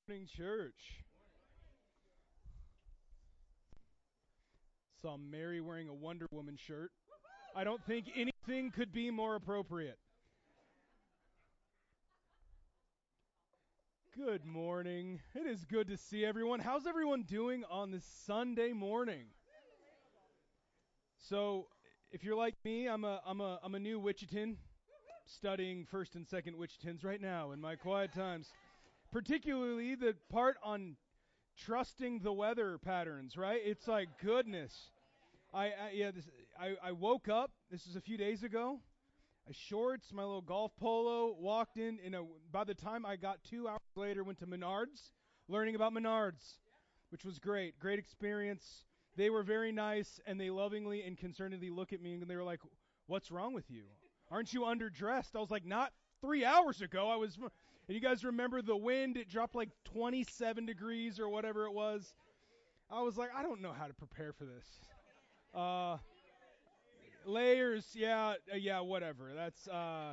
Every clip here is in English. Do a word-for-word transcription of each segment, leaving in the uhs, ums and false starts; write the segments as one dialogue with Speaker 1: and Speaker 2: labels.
Speaker 1: Morning, church. Saw Mary wearing a Wonder Woman shirt. I don't think anything could be more appropriate. Good morning. It is good to see everyone. How's everyone doing on this Sunday morning? So, if you're like me, I'm a I'm a I'm a new Wichitan, studying first and second Wichitans right now in my quiet times. Particularly the part on trusting the weather patterns, right? It's like goodness. I, I yeah, this, I I woke up. This was a few days ago. I shorts, my little golf polo, walked in. In a, by the time I got two hours later, went to Menards, learning about Menards, which was great. Great experience. They were very nice, and they lovingly and concernedly look at me, and they were like, "What's wrong with you? Aren't you underdressed?" I was like, "Not three hours ago. I was." And you guys remember the wind? It dropped like twenty-seven degrees or whatever it was. I was like, I don't know how to prepare for this. Uh, layers, yeah, uh, yeah, whatever. That's uh,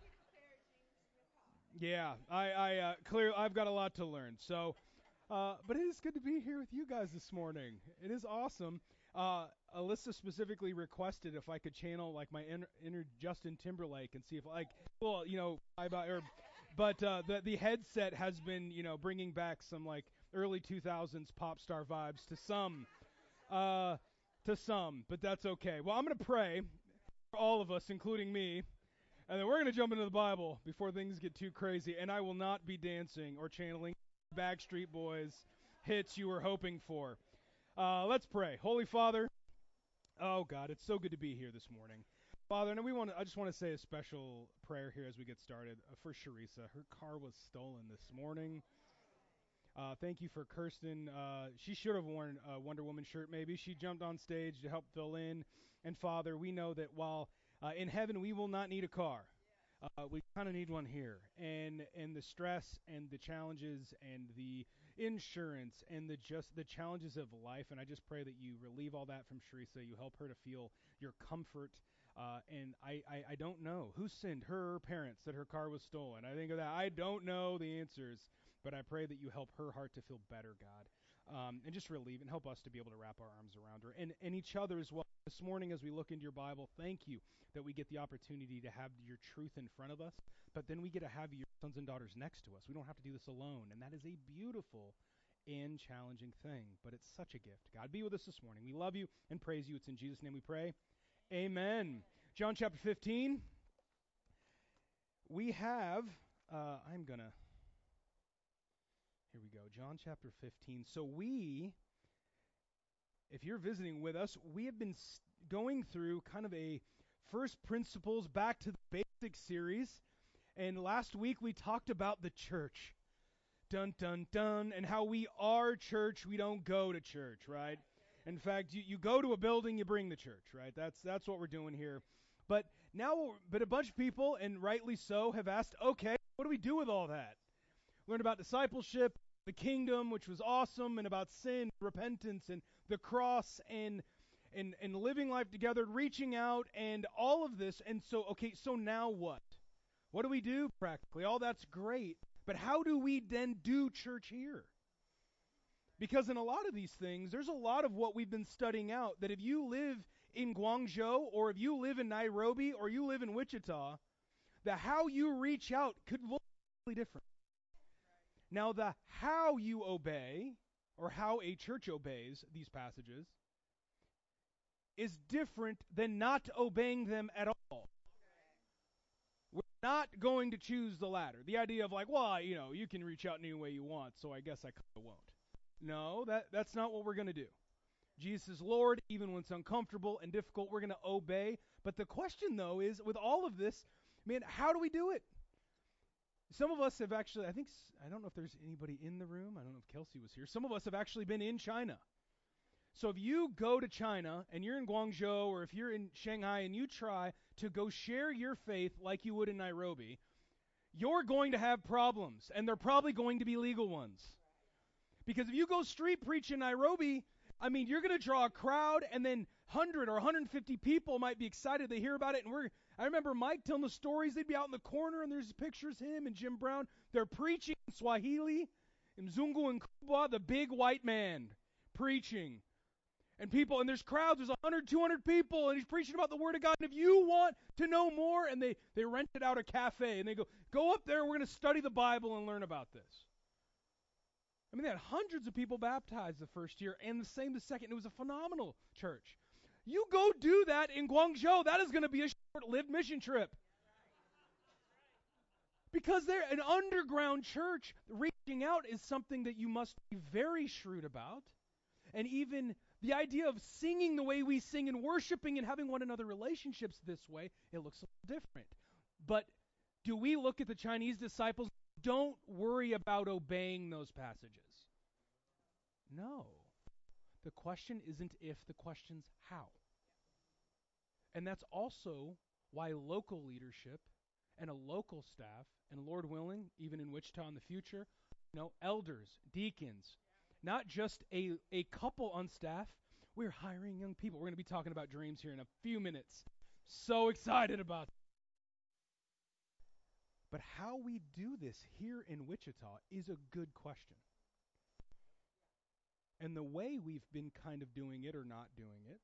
Speaker 1: yeah. I, I uh, clear. I've got a lot to learn. So, uh, but it is good to be here with you guys this morning. It is awesome. Uh, Alyssa specifically requested if I could channel like my inner, inner Justin Timberlake and see if like, well, you know, I about or, but uh, the the headset has been, you know, bringing back some like early two thousands pop star vibes to some. Uh, to some, but that's okay. Well, I'm going to pray for all of us, including me, and then we're going to jump into the Bible before things get too crazy, and I will not be dancing or channeling Backstreet Boys hits you were hoping for. Uh, let's pray. Holy Father, oh God, it's so good to be here this morning. Father, and we want to, I just want to say a special prayer here as we get started uh, for Sharisa. Her car was stolen this morning. Uh, thank you for Kirsten. Uh, she should have worn a Wonder Woman shirt maybe. She jumped on stage to help fill in. And Father, we know that while uh, in heaven we will not need a car, uh, we kind of need one here. And and the stress and the challenges and the insurance and the just the challenges of life. And I just pray that you relieve all that from Sharisa. You help her to feel your comfort. Uh, and I, I, I don't know who sinned, her or parents, that her car was stolen. I think of that. I don't know the answers. But I pray that you help her heart to feel better, God, um, and just relieve and help us to be able to wrap our arms around her and, and each other as well. This morning as we look into your Bible, thank you that we get the opportunity to have your truth in front of us, but then we get to have your sons and daughters next to us. We don't have to do this alone, and that is a beautiful and challenging thing, but it's such a gift. God, be with us this morning. We love you and praise you. It's in Jesus' name we pray. Amen. John chapter fifteen. We have, uh, I'm going to... Here we go, John chapter fifteen. So we, if you're visiting with us, we have been going through kind of a first principles back to the basics series. And last week we talked about the church. Dun, dun, dun. And how we are church, we don't go to church, right? In fact, you, you go to a building, you bring the church, right? That's that's what we're doing here. But now, but a bunch of people, and rightly so, have asked, okay, what do we do with all that? Learned about discipleship, the kingdom, which was awesome, and about sin, repentance, and the cross, and and and living life together, reaching out, and all of this. And so, okay, so now what? What do we do practically? All that's great, but how do we then do church here? Because in a lot of these things, there's a lot of what we've been studying out that if you live in Guangzhou, or if you live in Nairobi, or you live in Wichita, the how you reach out could look really different. Now, the how you obey, or how a church obeys these passages, is different than not obeying them at all. We're not going to choose the latter. The idea of like, well, you know, you can reach out any way you want, so I guess I kind of won't. No, that, that's not what we're going to do. Jesus is Lord, even when it's uncomfortable and difficult, we're going to obey. But the question, though, is with all of this, man, how do we do it? Some of us have actually, I think, I don't know if there's anybody in the room. I don't know if Kelsey was here. Some of us have actually been in China. So if you go to China and you're in Guangzhou, or if you're in Shanghai and you try to go share your faith like you would in Nairobi, you're going to have problems, and they're probably going to be legal ones. Because if you go street preach in Nairobi, I mean, you're going to draw a crowd, and then one hundred or one hundred fifty people might be excited to hear about it. And we're, I remember Mike telling the stories. They'd be out in the corner, and there's pictures of him and Jim Brown. They're preaching in Swahili. Mzungu Nkuba, the big white man, preaching. And people, and there's crowds, there's one hundred, two hundred people, and he's preaching about the Word of God. And if you want to know more, and they, they rented out a cafe, and they go, go up there, we're going to study the Bible and learn about this. I mean, they had hundreds of people baptized the first year, and the same the second. It was a phenomenal church. You go do that in Guangzhou, that is going to be a short-lived mission trip. Because they're an underground church, reaching out is something that you must be very shrewd about. And even the idea of singing the way we sing and worshiping and having one another relationships this way, it looks a little different. But do we look at the Chinese disciples? Don't worry about obeying those passages. No. The question isn't if, the question's how. And that's also why local leadership and a local staff, and Lord willing, even in Wichita in the future, you know, elders, deacons, not just a, a couple on staff. We're hiring young people. We're going to be talking about dreams here in a few minutes. So excited about that. But how we do this here in Wichita is a good question. And the way we've been kind of doing it or not doing it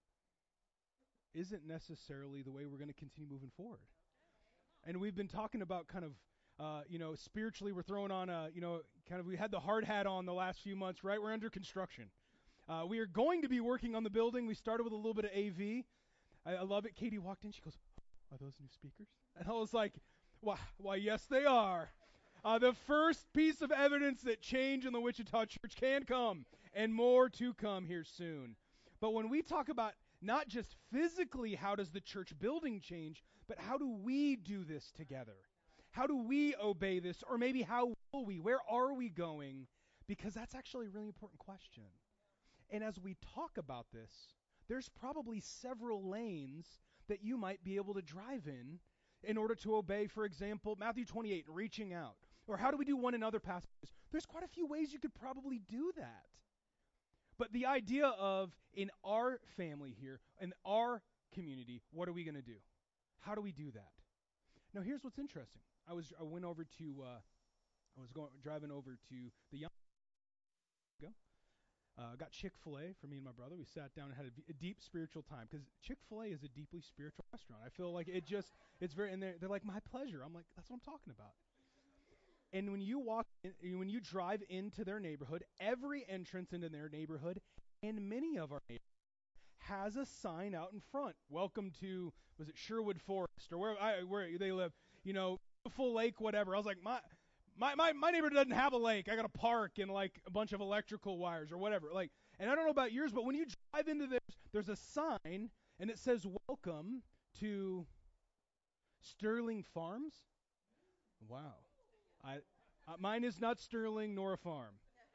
Speaker 1: isn't necessarily the way we're going to continue moving forward. And we've been talking about kind of, uh, you know, spiritually we're throwing on a, you know, kind of we had the hard hat on the last few months, right? We're under construction. Uh, we are going to be working on the building. We started with a little bit of A V. I, I love it. Katie walked in. She goes, are those new speakers? And I was like, why, why yes, they are. Uh, the first piece of evidence that change in the Wichita church can come, and more to come here soon. But when we talk about not just physically how does the church building change, but how do we do this together? How do we obey this? Or maybe how will we? Where are we going? Because that's actually a really important question. And as we talk about this, there's probably several lanes that you might be able to drive in in order to obey, for example, Matthew twenty-eight, reaching out. Or how do we do one in other passages? There's quite a few ways you could probably do that. But the idea of, in our family here, in our community, what are we going to do? How do we do that? Now, here's what's interesting. I was I went over to, uh, I was going driving over to the young go. Uh, got Chick-fil-A for me and my brother. We sat down and had a, a deep spiritual time because Chick-fil-A is a deeply spiritual restaurant. I feel like it just, it's very, and they're, they're like, my pleasure. I'm like, that's what I'm talking about. And when you walk, in, when you drive into their neighborhood, every entrance into their neighborhood, and many of our neighborhoods, has a sign out in front. Welcome to, was it Sherwood Forest or where I, where they live? You know, full lake, whatever. I was like, my, my, my, my neighborhood doesn't have a lake. I got a park and like a bunch of electrical wires or whatever. Like, and I don't know about yours, but when you drive into this, there's a sign and it says, "Welcome to Sterling Farms." Wow. I, uh, mine is not Sterling nor a farm.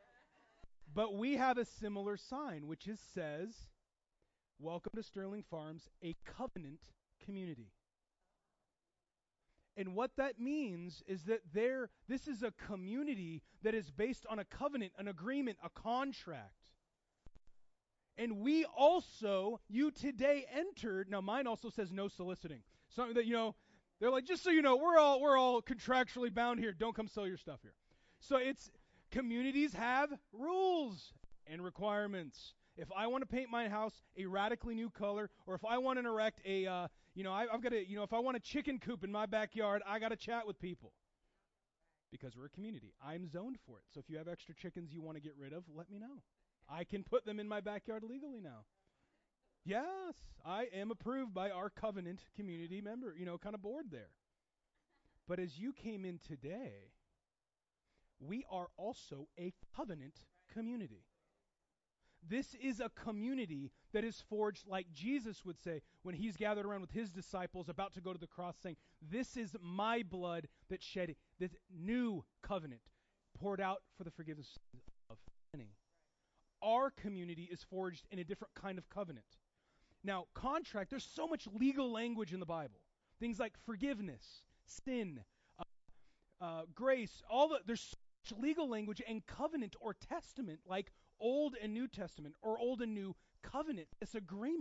Speaker 1: But we have a similar sign, which is says, "Welcome to Sterling Farms, a covenant community." And what that means is that there, this is a community that is based on a covenant, an agreement, a contract. And we also, you today entered, now mine also says no soliciting. Something that, you know, they're like, just so you know, we're all we're all contractually bound here. Don't come sell your stuff here. So it's, communities have rules and requirements. If I want to paint my house a radically new color, or if I want to erect a, uh, you know, I, I've got to, you know, if I want a chicken coop in my backyard, I got to chat with people. Because we're a community. I'm zoned for it. So if you have extra chickens you want to get rid of, let me know. I can put them in my backyard legally now. Yes, I am approved by our covenant community member, you know, kind of board there. But as you came in today, we are also a covenant community. This is a community that is forged, like Jesus would say when he's gathered around with his disciples about to go to the cross, saying, "This is my blood that shed, this new covenant poured out for the forgiveness of many." Our community is forged in a different kind of covenant. Now, contract, there's so much legal language in the Bible. Things like forgiveness, sin, uh, uh, grace, all the, there's so much legal language, and covenant or testament, like Old and New Testament or Old and New Covenant, this agreement,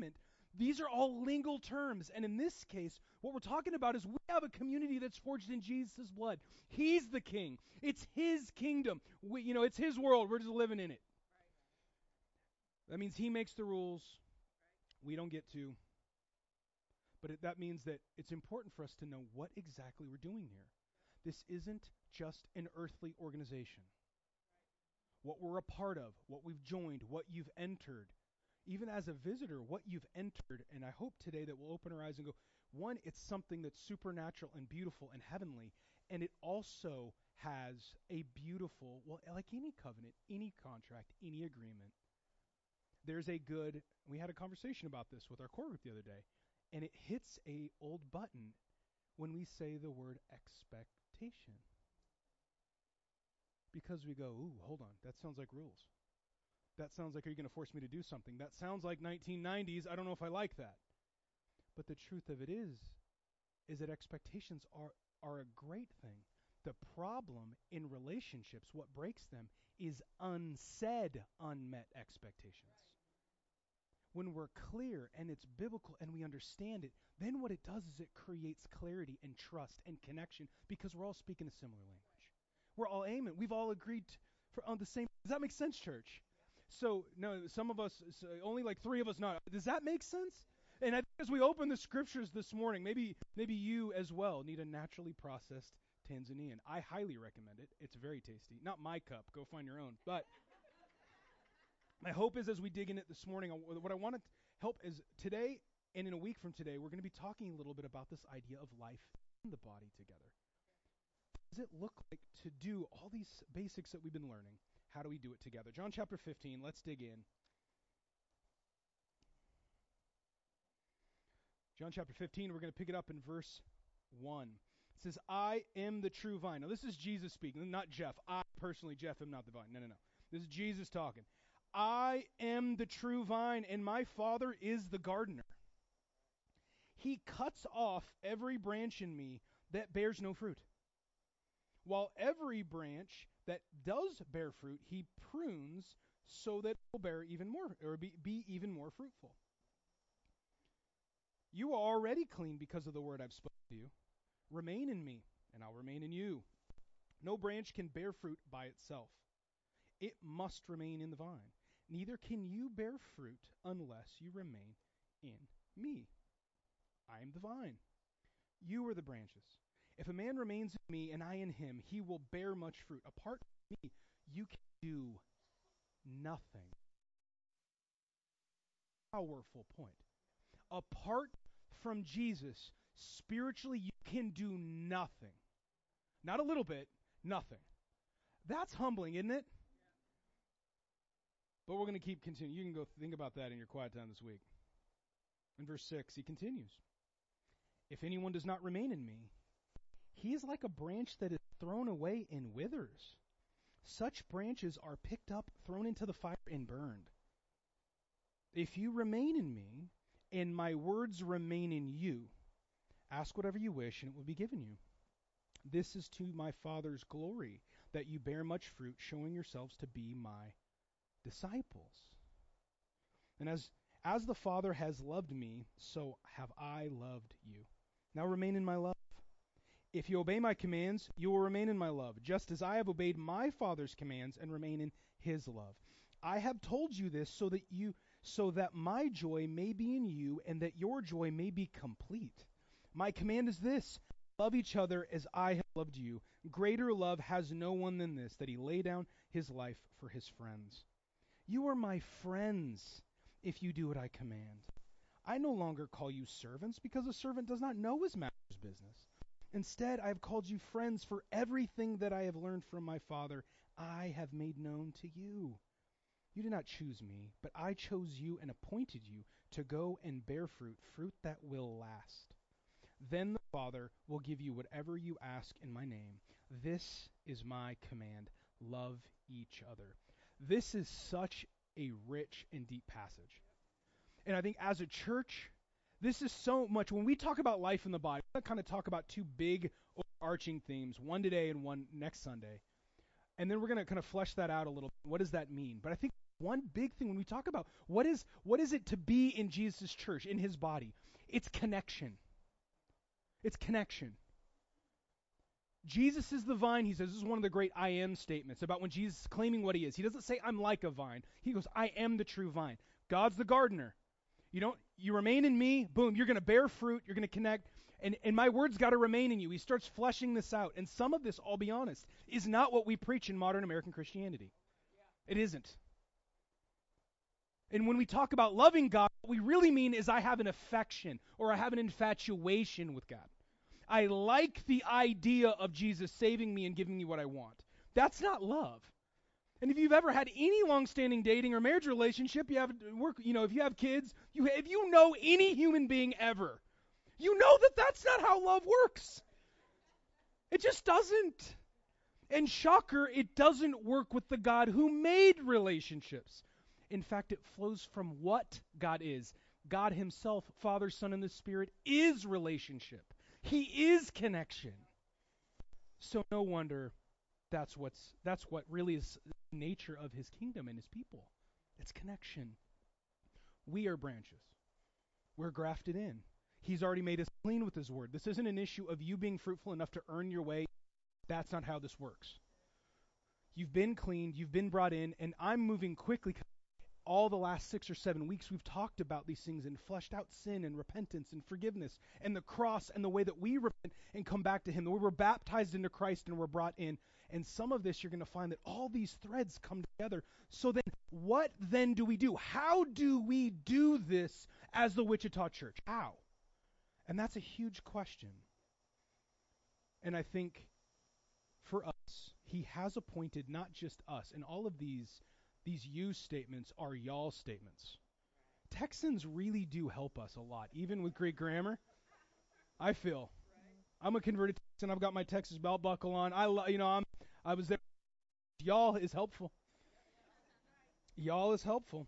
Speaker 1: These are all legal terms. And in this case, what we're talking about is we have a community that's forged in Jesus' blood. He's the king. It's his kingdom. We, you know, it's his world. We're just living in it. That means he makes the rules. We don't get to. But it, that means that it's important for us to know what exactly we're doing here. This isn't just an earthly organization. What we're a part of, what we've joined, what you've entered, even as a visitor, what you've entered, and I hope today that we'll open our eyes and go, one, it's something that's supernatural and beautiful and heavenly, and it also has a beautiful, well, like any covenant, any contract, any agreement, there's a good, we had a conversation about this with our core group the other day, and it hits a old button when we say the word expectation. Because we go, ooh, hold on, that sounds like rules. That sounds like, are you going to force me to do something? That sounds like nineteen nineties. I don't know if I like that. But the truth of it is, is that expectations are, are a great thing. The problem in relationships, what breaks them, is unsaid, unmet expectations. When we're clear and it's biblical and we understand it, then what it does is it creates clarity and trust and connection because we're all speaking a similar language. We're all aiming. We've all agreed for, on the same. Does that make sense, church? So, no, some of us, so only like three of us not. Does that make sense? And I think as we open the scriptures this morning, maybe maybe you as well need a naturally processed Tanzanian. I highly recommend it. It's very tasty. Not my cup. Go find your own. But my hope is as we dig in it this morning, what I want to help is today and in a week from today, we're going to be talking a little bit about this idea of life in the body together. What does it look like to do all these basics that we've been learning? How do we do it together? John chapter fifteen, let's dig in. John chapter fifteen, we're going to pick it up in verse one. It says, I am the true vine. Now this is Jesus speaking, not Jeff. I personally, Jeff, am not the vine. No, no, no. This is Jesus talking. I am the true vine, and my Father is the gardener. He cuts off every branch in me that bears no fruit, while every branch that does bear fruit, he prunes so that it will bear even more, or be, be even more fruitful. You are already clean because of the word I've spoken to you. Remain in me, and I'll remain in you. No branch can bear fruit by itself. It must remain in the vine. Neither can you bear fruit unless you remain in me. I am the vine. You are the branches. If a man remains in me and I in him, he will bear much fruit. Apart from me, you can do nothing. Powerful point. Apart from Jesus, spiritually, you can do nothing. Not a little bit, nothing. That's humbling, isn't it? But we're going to keep continuing. You can go think about that in your quiet time this week. In verse six, he continues. If anyone does not remain in me, he is like a branch that is thrown away and withers. Such branches are picked up, thrown into the fire, and burned. If you remain in me, and my words remain in you, ask whatever you wish, and it will be given you. This is to my Father's glory, that you bear much fruit, showing yourselves to be my disciples. And as as the Father has loved me, so have I loved you. Now remain in my love. If you obey my commands, you will remain in my love, just as I have obeyed my Father's commands and remain in his love. I have told you this so that you so that my joy may be in you and that your joy may be complete. My command is this: love each other as I have loved you. Greater love has no one than this, that he lay down his life for his friends. You are my friends if you do what I command. I no longer call you servants, because a servant does not know his master's business. Instead, I have called you friends, for everything that I have learned from my Father I have made known to you. You did not choose me, but I chose you and appointed you to go and bear fruit, fruit that will last. Then the Father will give you whatever you ask in my name. This is my command: love each other. This is such a rich and deep passage. And I think as a church, this is so much, when we talk about life in the body, we're going to kind of talk about two big overarching themes, one today and one next Sunday. And then we're going to kind of flesh that out a little bit. What does that mean? But I think one big thing when we talk about what is what is it to be in Jesus' church, in his body. It's connection. It's connection. Jesus is the vine. He says this is one of the great I am statements about when Jesus is claiming what he is. He doesn't say I'm like a vine. He goes, I am the true vine. God's the gardener. You don't you remain in me, boom, you're going to bear fruit, you're going to connect, and, and my word's got to remain in you. He starts fleshing this out. And some of this, I'll be honest, is not what we preach in modern American Christianity. It isn't. And when we talk about loving God, what we really mean is I have an affection or I have an infatuation with God. I like the idea of Jesus saving me and giving me what I want. That's not love. And if you've ever had any long-standing dating or marriage relationship, you have work, you know, if you have kids, you if you know any human being ever, you know that that's not how love works. It just doesn't. And shocker, it doesn't work with the God who made relationships. In fact, it flows from what God is. God himself, Father, Son, and the Spirit, is relationship. He is connection. So no wonder that's what's that's what really is the nature of his kingdom and his people. It's connection. We are branches. We're grafted in. He's already made us clean with his word. This isn't an issue of you being fruitful enough to earn your way. That's not how this works. You've been cleaned, you've been brought in, and I'm moving quickly. All the last six or seven weeks, we've talked about these things and fleshed out sin and repentance and forgiveness and the cross and the way that we repent and come back to him, the way we're baptized into Christ and we're brought in. And some of this, you're going to find that all these threads come together. So then, what then do we do? How do we do this as the Wichita Church? How? And that's a huge question. And I think for us, he has appointed not just us, and all of these These you statements are y'all statements. Texans really do help us a lot, even with Greek grammar. I feel. I'm a converted Texan. I've got my Texas belt buckle on. I, lo- you know, I'm. I was there. Y'all is helpful. Y'all is helpful.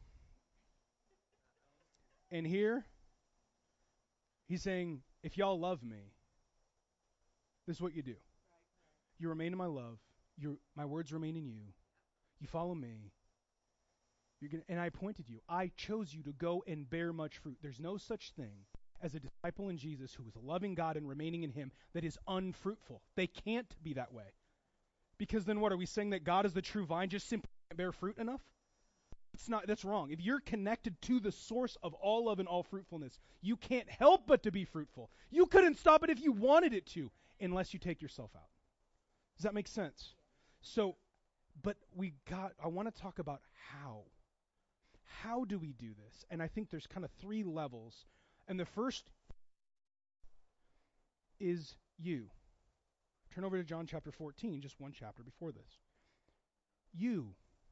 Speaker 1: And here, he's saying, if y'all love me, this is what you do. You remain in my love. Your my words remain in you. You follow me. You're gonna, and I appointed you. I chose you to go and bear much fruit. There's no such thing as a disciple in Jesus who is loving God and remaining in him that is unfruitful. They can't be that way. Because then what, are we saying that God is the true vine, just simply can't bear fruit enough? That's not, that's wrong. If you're connected to the source of all love and all fruitfulness, you can't help but to be fruitful. You couldn't stop it if you wanted it to, unless you take yourself out. Does that make sense? So, but we got, I want to talk about how. How do we do this? And I think there's kind of three levels. And the first is you. Turn over to John chapter fourteen, just one chapter before this. You.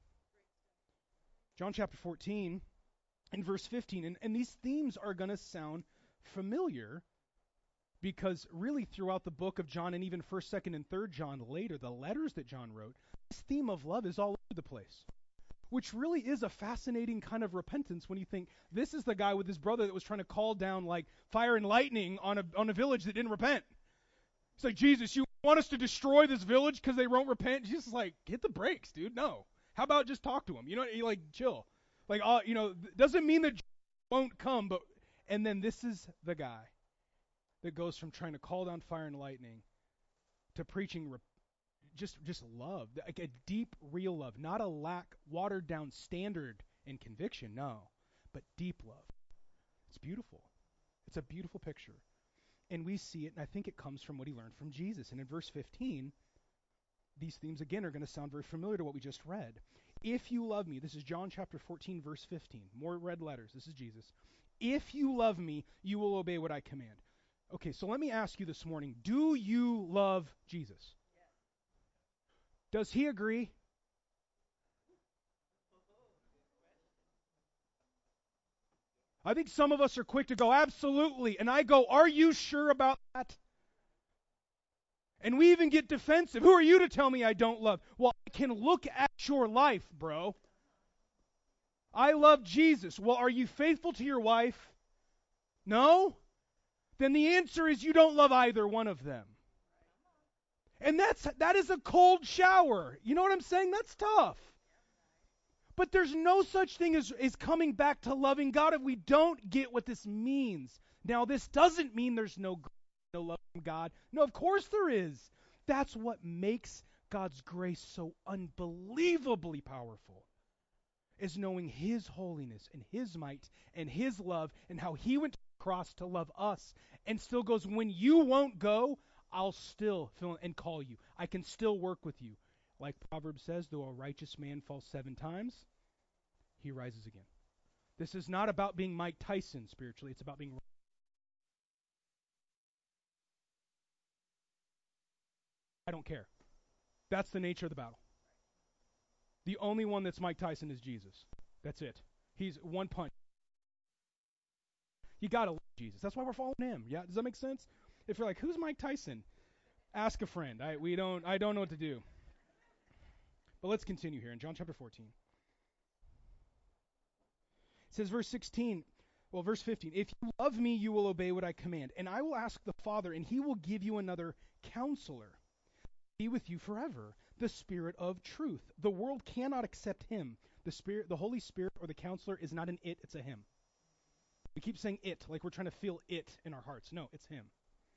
Speaker 1: John chapter fourteen and verse fifteen. And, and these themes are going to sound familiar because really throughout the book of John and even first, second, and third John later, the letters that John wrote, this theme of love is all over the place. Which really is a fascinating kind of repentance when you think this is the guy with his brother that was trying to call down like fire and lightning on a on a village that didn't repent. It's like, Jesus, you want us to destroy this village because they won't repent? Jesus is like, hit the brakes, dude. No. How about just talk to them? You know, you like chill. Like, uh, you know, doesn't mean that won't come, but and then this is the guy that goes from trying to call down fire and lightning to preaching repentance. Just just love, like a deep, real love, not a lack, watered down standard and conviction, no, but deep love. It's beautiful. It's a beautiful picture. And we see it, and I think it comes from what he learned from Jesus. And in verse fifteen, these themes again are going to sound very familiar to what we just read. If you love me, this is John chapter fourteen, verse fifteen. More red letters. This is Jesus. If you love me, you will obey what I command. Okay, so let me ask you this morning, do you love Jesus? Does he agree? I think some of us are quick to go, absolutely. And I go, are you sure about that? And we even get defensive. Who are you to tell me I don't love? Well, I can look at your life, bro. I love Jesus. Well, are you faithful to your wife? No? Then the answer is you don't love either one of them. And that's that is a cold shower. You know what I'm saying? That's tough. But there's no such thing as, as coming back to loving God if we don't get what this means. Now, this doesn't mean there's no, no love from God. No, of course there is. That's what makes God's grace so unbelievably powerful, is knowing His holiness and His might and His love and how He went to the cross to love us and still goes, when you won't go, I'll still fill and call you. I can still work with you. Like Proverbs says, though a righteous man falls seven times, he rises again. This is not about being Mike Tyson spiritually. It's about being. I don't care. That's the nature of the battle. The only one that's Mike Tyson is Jesus. That's it. He's one punch. You gotta love Jesus. That's why we're following him. Yeah, does that make sense? If you're like, who's Mike Tyson? Ask a friend. I we don't. I don't know what to do. But let's continue here in John chapter fourteen. It says, verse sixteen, well, verse fifteen, if you love me, you will obey what I command, and I will ask the Father, and he will give you another counselor, be with you forever, the Spirit of truth. The world cannot accept him. The Spirit, the Holy Spirit, or the counselor is not an it, it's a him. We keep saying it, like we're trying to feel it in our hearts. No, it's him.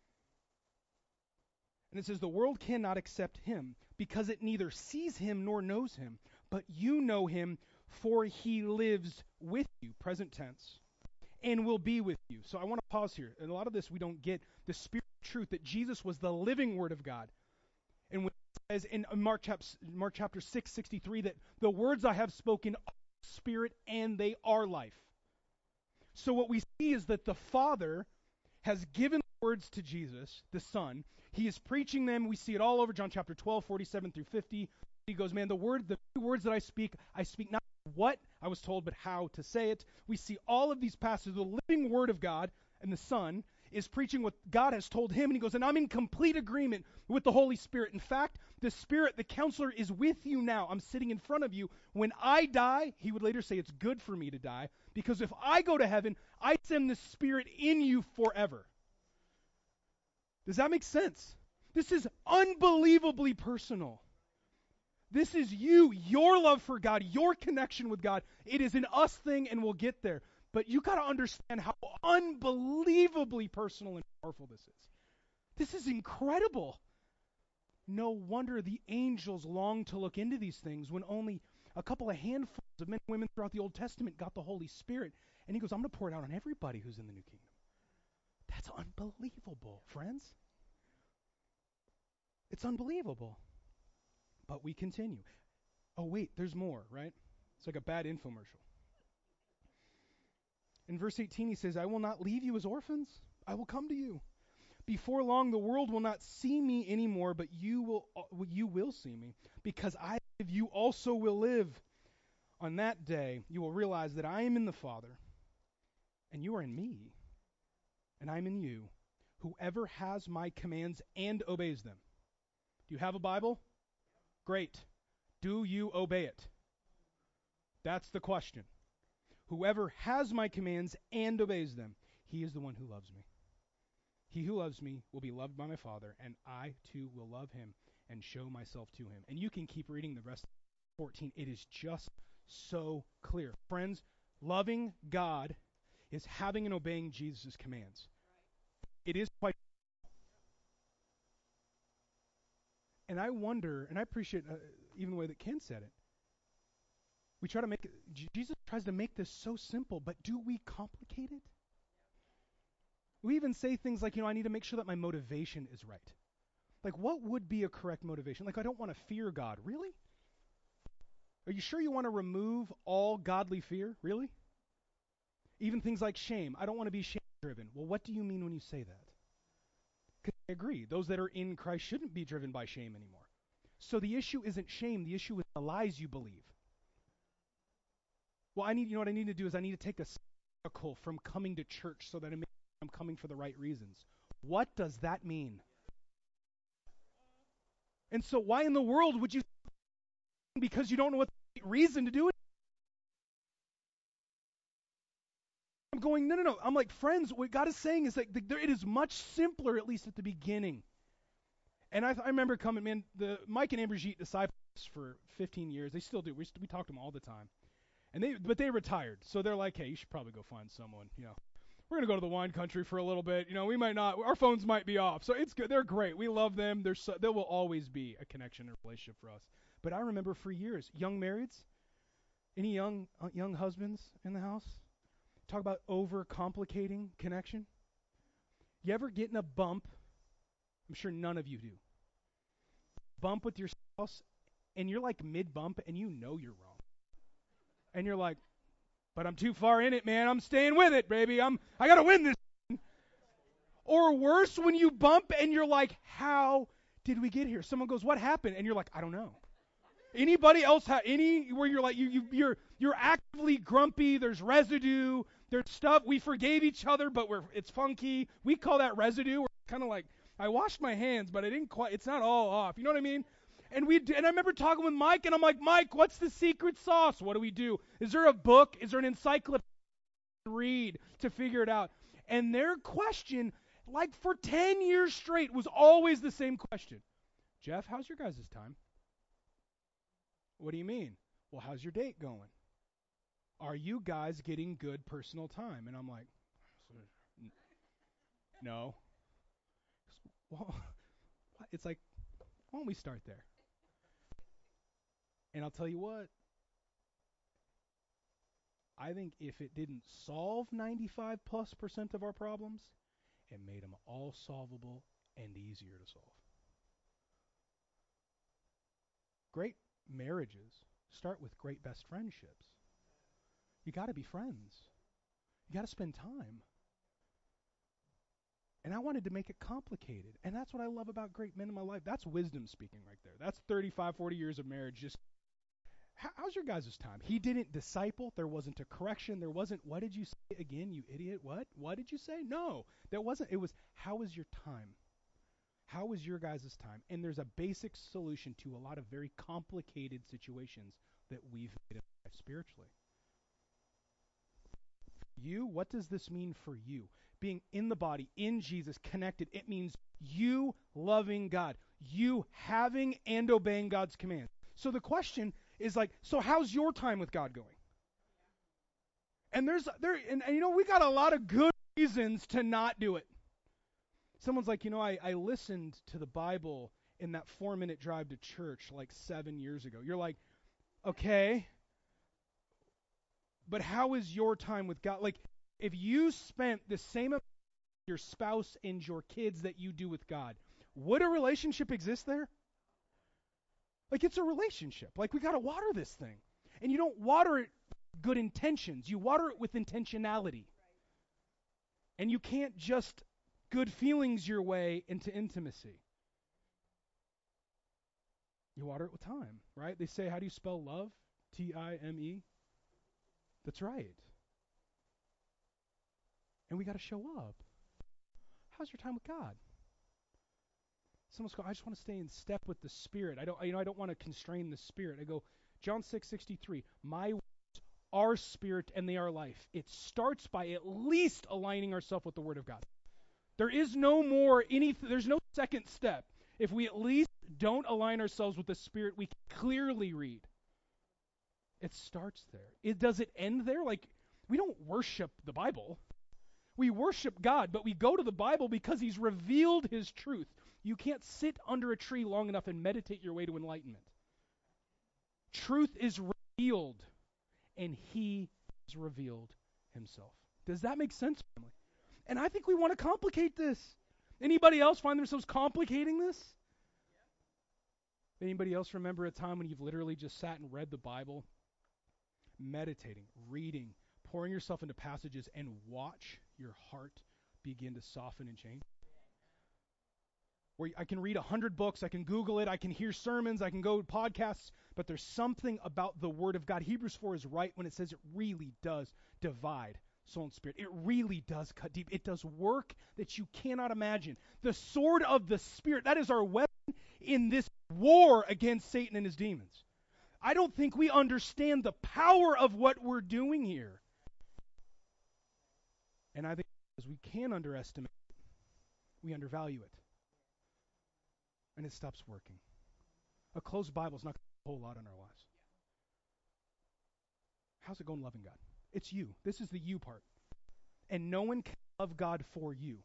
Speaker 1: And it says, the world cannot accept him, because it neither sees him nor knows him, but you know him, for he lives with you, present tense, and will be with you. So I want to pause here. And a lot of this we don't get, the Spirit of truth, that Jesus was the living Word of God. And when it says in Mark chapter, Mark chapter six, sixty-three, that the words I have spoken are spirit and they are life. So what we see is that the Father has given the words to Jesus, the Son. He is preaching them. We see it all over John chapter twelve, forty-seven through fifty. He goes, man, the word, the words that I speak, I speak not what I was told, but how to say it. We see all of these passages. The living Word of God and the Son is preaching what God has told him, and he goes, and I'm in complete agreement with the Holy Spirit. In fact, the Spirit, the counselor, is with you now. I'm sitting in front of you. When I die, he would later say it's good for me to die, because if I go to heaven, I send the Spirit in you forever. Does that make sense? This is unbelievably personal. This is you, your love for God, your connection with God. It is an us thing, and we'll get there. But you got to understand how unbelievably personal and powerful this is. This is incredible. No wonder the angels long to look into these things when only a couple of handfuls of men and women throughout the Old Testament got the Holy Spirit. And he goes, I'm going to pour it out on everybody who's in the new kingdom. That's unbelievable, friends. It's unbelievable. But we continue. Oh, wait, there's more, right? It's like a bad infomercial. In verse eighteen, he says, I will not leave you as orphans. I will come to you. Before long, the world will not see me anymore, but you will, you will see me, because I live, you also will live. On that day, you will realize that I am in the Father, and you are in me, and I'm in you. Whoever has my commands and obeys them. Do you have a Bible? Great. Do you obey it? That's the question. Whoever has my commands and obeys them, he is the one who loves me. He who loves me will be loved by my Father, and I too will love him and show myself to him. And you can keep reading the rest of fourteen. It is just so clear. Friends, loving God is having and obeying Jesus' commands. It is quite. And I wonder, and I appreciate uh, even the way that Ken said it. We try to make it, Jesus tries to make this so simple, but do we complicate it? We even say things like, you know, I need to make sure that my motivation is right. Like, what would be a correct motivation? Like, I don't want to fear God. Really? Are you sure you want to remove all godly fear? Really? Even things like shame. I don't want to be shame-driven. Well, what do you mean when you say that? Because I agree. Those that are in Christ shouldn't be driven by shame anymore. So the issue isn't shame. The issue is the lies you believe. Well, I need, you know what I need to do is I need to take a sabbatical from coming to church so that I'm coming for the right reasons. What does that mean? And so why in the world would you, because you don't know what the right reason to do it? I'm going, no, no, no. I'm like, friends, what God is saying is that there, it is much simpler, at least at the beginning. And I, I remember coming, man, the Mike and Amber Jeet disciples for fifteen years. They still do. We, we talk to them all the time. And they, but they retired, so they're like, hey, you should probably go find someone. You know, we're gonna go to the wine country for a little bit. You know, we might not, our phones might be off, so it's good. They're great. We love them. They're so, there will always be a connection and relationship for us. But I remember for years, young marrieds, any young uh, young husbands in the house, talk about over-complicating connection. You ever get in a bump? I'm sure none of you do. Bump with your spouse, and you're like mid-bump, and you know you're wrong. And you're like, but I'm too far in it, man. I'm staying with it, baby. I'm, I got to win this. Or worse, when you bump and you're like, how did we get here? Someone goes, what happened? And you're like, I don't know. Anybody else have any where you're like, you, you, you're, you're actively grumpy. There's residue. There's stuff. We forgave each other, but we're, it's funky. We call that residue. We're kind of like, I washed my hands, but I didn't quite, it's not all off. You know what I mean? And we and I remember talking with Mike, and I'm like, Mike, what's the secret sauce? What do we do? Is there a book? Is there an encyclopedia to read to figure it out? And their question, like for ten years straight, was always the same question. Jeff, how's your guys' time? What do you mean? Well, how's your date going? Are you guys getting good personal time? And I'm like, no. Well, it's like, why don't we start there? And I'll tell you what, I think if it didn't solve ninety-five plus percent of our problems, it made them all solvable and easier to solve. Great marriages start with great best friendships. You got to be friends. You got to spend time. And I wanted to make it complicated. And that's what I love about great men in my life. That's wisdom speaking right there. That's thirty-five, forty years of marriage. Just, how's your guys' time? He didn't disciple. There wasn't a correction. There wasn't, what did you say again, you idiot? What? What did you say? No, there wasn't. It was, how was your time? How was your guys' time? And there's a basic solution to a lot of very complicated situations that we've made in life spiritually. You, what does this mean for you? Being in the body, in Jesus, connected, it means you loving God, you having and obeying God's commands. So the question is like, so how's your time with God going? And there's there, and, and you know, we got a lot of good reasons to not do it. Someone's like, you know, I, I listened to the Bible in that four-minute drive to church like seven years ago. You're like, okay, but how is your time with God? Like, if you spent the same amount with your spouse and your kids that you do with God, would a relationship exist there? Like, it's a relationship. Like, we got to water this thing. And you don't water it with good intentions. You water it with intentionality. And you can't just good feelings your way into intimacy. You water it with time, right? They say, how do you spell love? T I M E. That's right. And we got to show up. How's your time with God? Someone's going, I just want to stay in step with the Spirit. I don't, you know, I don't want to constrain the Spirit. I go, John six sixty-three. My words are spirit and they are life. It starts by at least aligning ourselves with the Word of God. There is no more any. There's no second step. If we at least don't align ourselves with the Spirit, we clearly read. It starts there. It does it end there? Like, we don't worship the Bible. We worship God, but we go to the Bible because He's revealed His truth. You can't sit under a tree long enough and meditate your way to enlightenment. Truth is revealed, and He has revealed Himself. Does that make sense, family? And I think we want to complicate this. Anybody else find themselves complicating this? Anybody else remember a time when you've literally just sat and read the Bible, meditating, reading, pouring yourself into passages, and watch your heart begin to soften and change? Where I can read a hundred books, I can Google it, I can hear sermons, I can go to podcasts, but there's something about the Word of God. Hebrews four is right when it says it really does divide soul and spirit. It really does cut deep. It does work that you cannot imagine. The sword of the Spirit, that is our weapon in this war against Satan and his demons. I don't think we understand the power of what we're doing here. And I think as we can underestimate it, we undervalue it. And it stops working. A closed Bible is not going to do a whole lot in our lives. How's it going loving God? It's you. This is the you part. And no one can love God for you.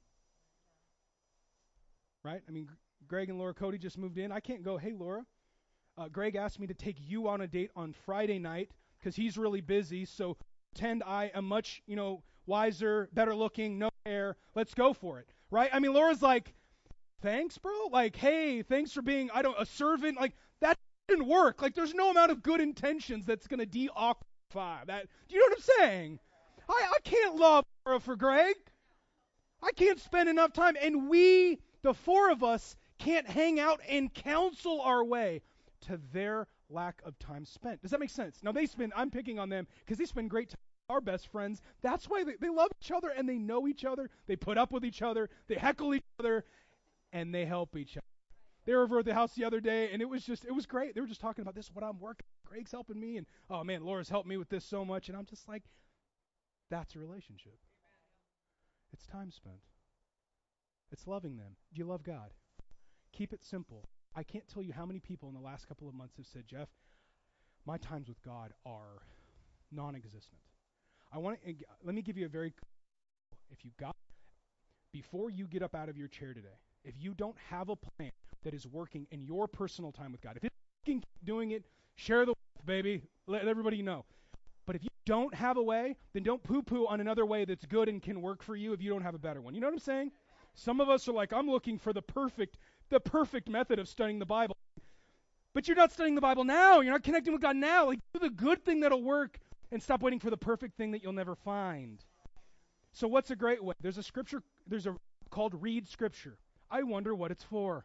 Speaker 1: Right? I mean, Greg and Laura Cody just moved in. I can't go, hey, Laura, uh, Greg asked me to take you on a date on Friday night because he's really busy, so pretend I am much, you know, wiser, better looking, no hair. Let's go for it. Right? I mean, Laura's like, thanks, bro. Like, hey, thanks for being, I don't, a servant. Like, that didn't work. Like, there's no amount of good intentions that's going to de-awkwardify that. Do you know what I'm saying? I, I can't love Laura for Greg. I can't spend enough time. And we, the four of us, can't hang out and counsel our way to their lack of time spent. Does that make sense? Now, they spend, I'm picking on them because they spend great time with our best friends. That's why they, they love each other and they know each other. They put up with each other. They heckle each other. And they help each other. They were over at the house the other day, and it was just, it was great. They were just talking about this, what I'm working. Greg's helping me, and oh man, Laura's helped me with this so much. And I'm just like, that's a relationship. It's time spent. It's loving them. Do you love God? Keep it simple. I can't tell you how many people in the last couple of months have said, Jeff, my times with God are non-existent. I want to, let me give you a very, if you got, before you get up out of your chair today, if you don't have a plan that is working in your personal time with God, if it's working, keep doing it, share the wealth, baby. Let everybody know. But if you don't have a way, then don't poo-poo on another way that's good and can work for you if you don't have a better one. You know what I'm saying? Some of us are like, I'm looking for the perfect, the perfect method of studying the Bible. But you're not studying the Bible now. You're not connecting with God now. Like, do the good thing that'll work and stop waiting for the perfect thing that you'll never find. So what's a great way? There's a scripture, there's a called Read Scripture. I wonder what it's for.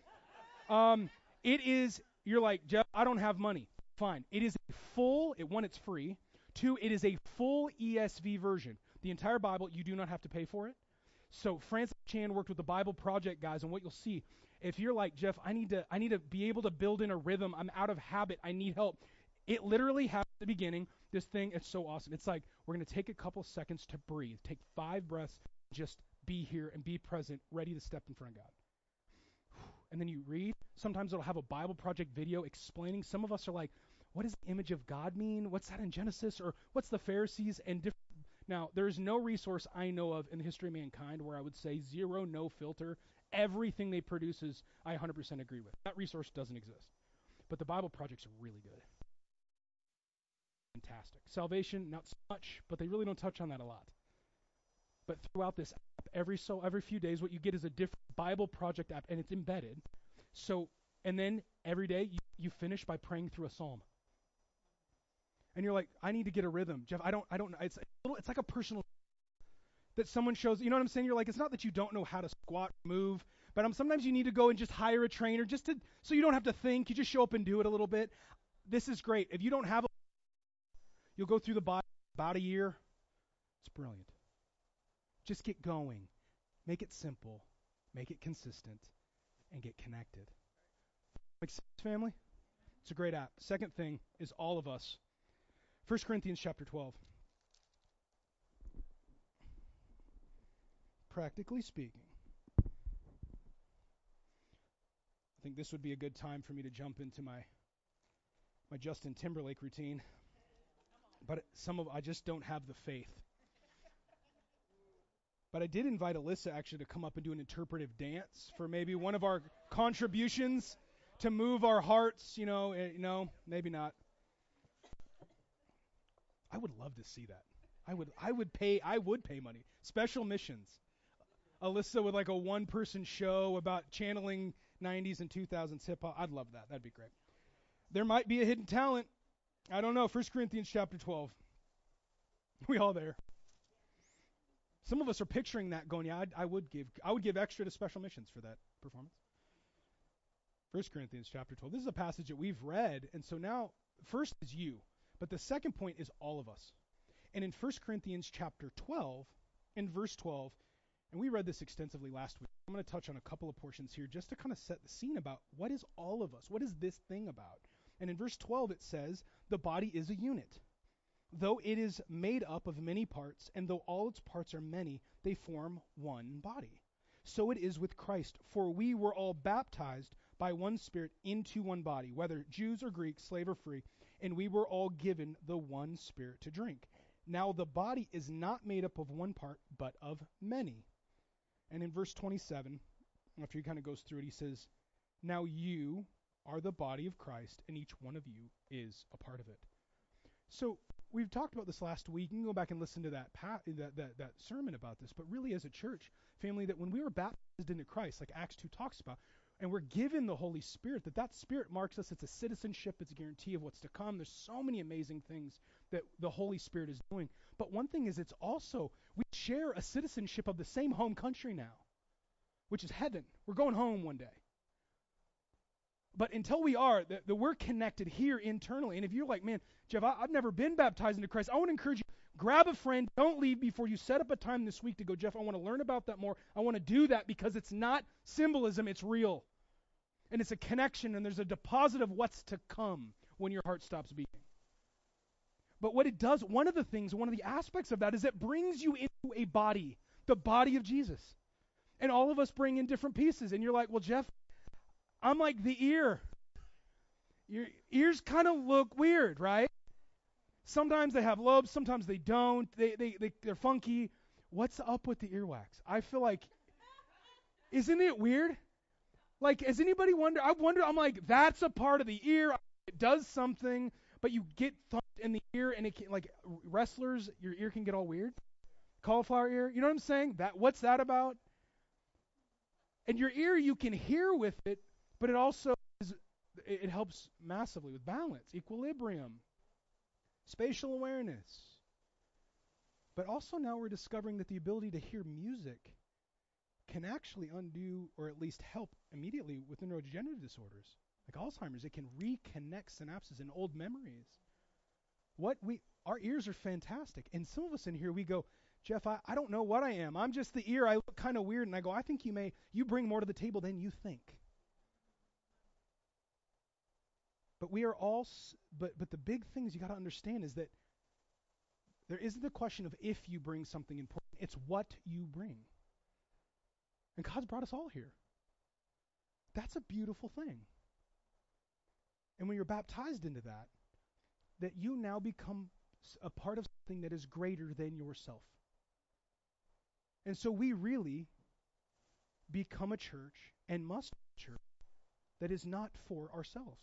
Speaker 1: Um, it is, you're like, Jeff, I don't have money. Fine. It is a full, it, one, it's free. Two, it is a full E S V version. The entire Bible, you do not have to pay for it. So Francis Chan worked with the Bible Project guys, and what you'll see, if you're like, Jeff, I need to, I need to be able to build in a rhythm. I'm out of habit. I need help. It literally has at the beginning, this thing, it's so awesome. It's like, we're going to take a couple seconds to breathe. Take five breaths, just be here and be present, ready to step in front of God. And then you read. Sometimes it'll have a Bible Project video explaining. Some of us are like, what does the image of God mean? What's that in Genesis? Or what's the Pharisees and different? Now, there's no resource I know of in the history of mankind where I would say zero, no filter. Everything they produce is I one hundred percent agree with. That resource doesn't exist. But the Bible Projects are really good. Fantastic. Salvation, not so much, but they really don't touch on that a lot. But throughout this app, every so every few days, what you get is a different Bible Project app, and it's embedded. So, and then every day you, you finish by praying through a psalm. And you're like, I need to get a rhythm, Jeff. I don't, I don't. It's a little, it's like a personal that someone shows. You know what I'm saying? You're like, it's not that you don't know how to squat, move, but um, sometimes you need to go and just hire a trainer just to, so you don't have to think. You just show up and do it a little bit. This is great. If you don't have, a, you'll go through the Bible about a year. It's brilliant. Just get going. Make it simple. Make it consistent. And get connected. Make sense, family? It's a great app. Second thing is all of us. First Corinthians chapter twelve. Practically speaking, I think this would be a good time for me to jump into my my Justin Timberlake routine. But some of I just don't have the faith. But I did invite Alyssa actually to come up and do an interpretive dance for maybe one of our contributions to move our hearts. You know, uh, you know, maybe not. I would love to see that. I would, I would pay, I would pay money. Special missions. Alyssa with like a one-person show about channeling nineties and two thousands hip hop. I'd love that. That'd be great. There might be a hidden talent. I don't know. First Corinthians chapter twelve. We all there. Some of us are picturing that going, yeah, I'd, I would give I would give extra to special missions for that performance. First Corinthians chapter twelve. This is a passage that we've read, and so now, first is you, but the second point is all of us. And in First Corinthians chapter twelve, in verse twelve, and we read this extensively last week, I'm going to touch on a couple of portions here just to kind of set the scene about what is all of us? What is this thing about? And in verse twelve it says, the body is a unit. Though it is made up of many parts, and though all its parts are many, they form one body. So it is with Christ, for we were all baptized by one Spirit into one body, whether Jews or Greeks, slave or free, and we were all given the one Spirit to drink. Now the body is not made up of one part, but of many. And in verse twenty-seven, after he kind of goes through it, he says, now you are the body of Christ, and each one of you is a part of it. So we've talked about this last week. You can go back and listen to that, pa- that, that, that sermon about this. But really as a church family, that when we were baptized into Christ, like Acts two talks about, and we're given the Holy Spirit, that that Spirit marks us. It's a citizenship. It's a guarantee of what's to come. There's so many amazing things that the Holy Spirit is doing. But one thing is, it's also, we share a citizenship of the same home country now, which is heaven. We're going home one day. But until we are, the, the, we're connected here internally. And if you're like, man, Jeff, I, I've never been baptized into Christ, I want to encourage you, grab a friend. Don't leave before you set up a time this week to go, Jeff, I want to learn about that more. I want to do that because it's not symbolism, it's real. And it's a connection, and there's a deposit of what's to come when your heart stops beating. But what it does, one of the things, one of the aspects of that is it brings you into a body, the body of Jesus. And all of us bring in different pieces. And you're like, well, Jeff, I'm like the ear. Your ears kind of look weird, right? Sometimes they have lobes, sometimes they don't. They, they, they, they're funky. What's up with the earwax? I feel like, isn't it weird? Like, has anybody wonder? I wonder, I'm like, that's a part of the ear. It does something, but you get thumped in the ear, and it can, like, wrestlers, your ear can get all weird. Cauliflower ear, you know what I'm saying? That, what's that about? And your ear, you can hear with it, but it also is, it helps massively with balance, equilibrium, spatial awareness. But also now we're discovering that the ability to hear music can actually undo or at least help immediately with neurodegenerative disorders like Alzheimer's. It can reconnect synapses and old memories. What we our ears are fantastic, and some of us in here we go, Jeff, I, I don't know what I am. I'm just the ear. I look kind of weird, and I go, I think you may you bring more to the table than you think. But we are all. But but the big things you got to understand is that there isn't the question of if you bring something important. It's what you bring. And God's brought us all here. That's a beautiful thing. And when you're baptized into that, that you now become a part of something that is greater than yourself. And so we really become a church and must be a church that is not for ourselves.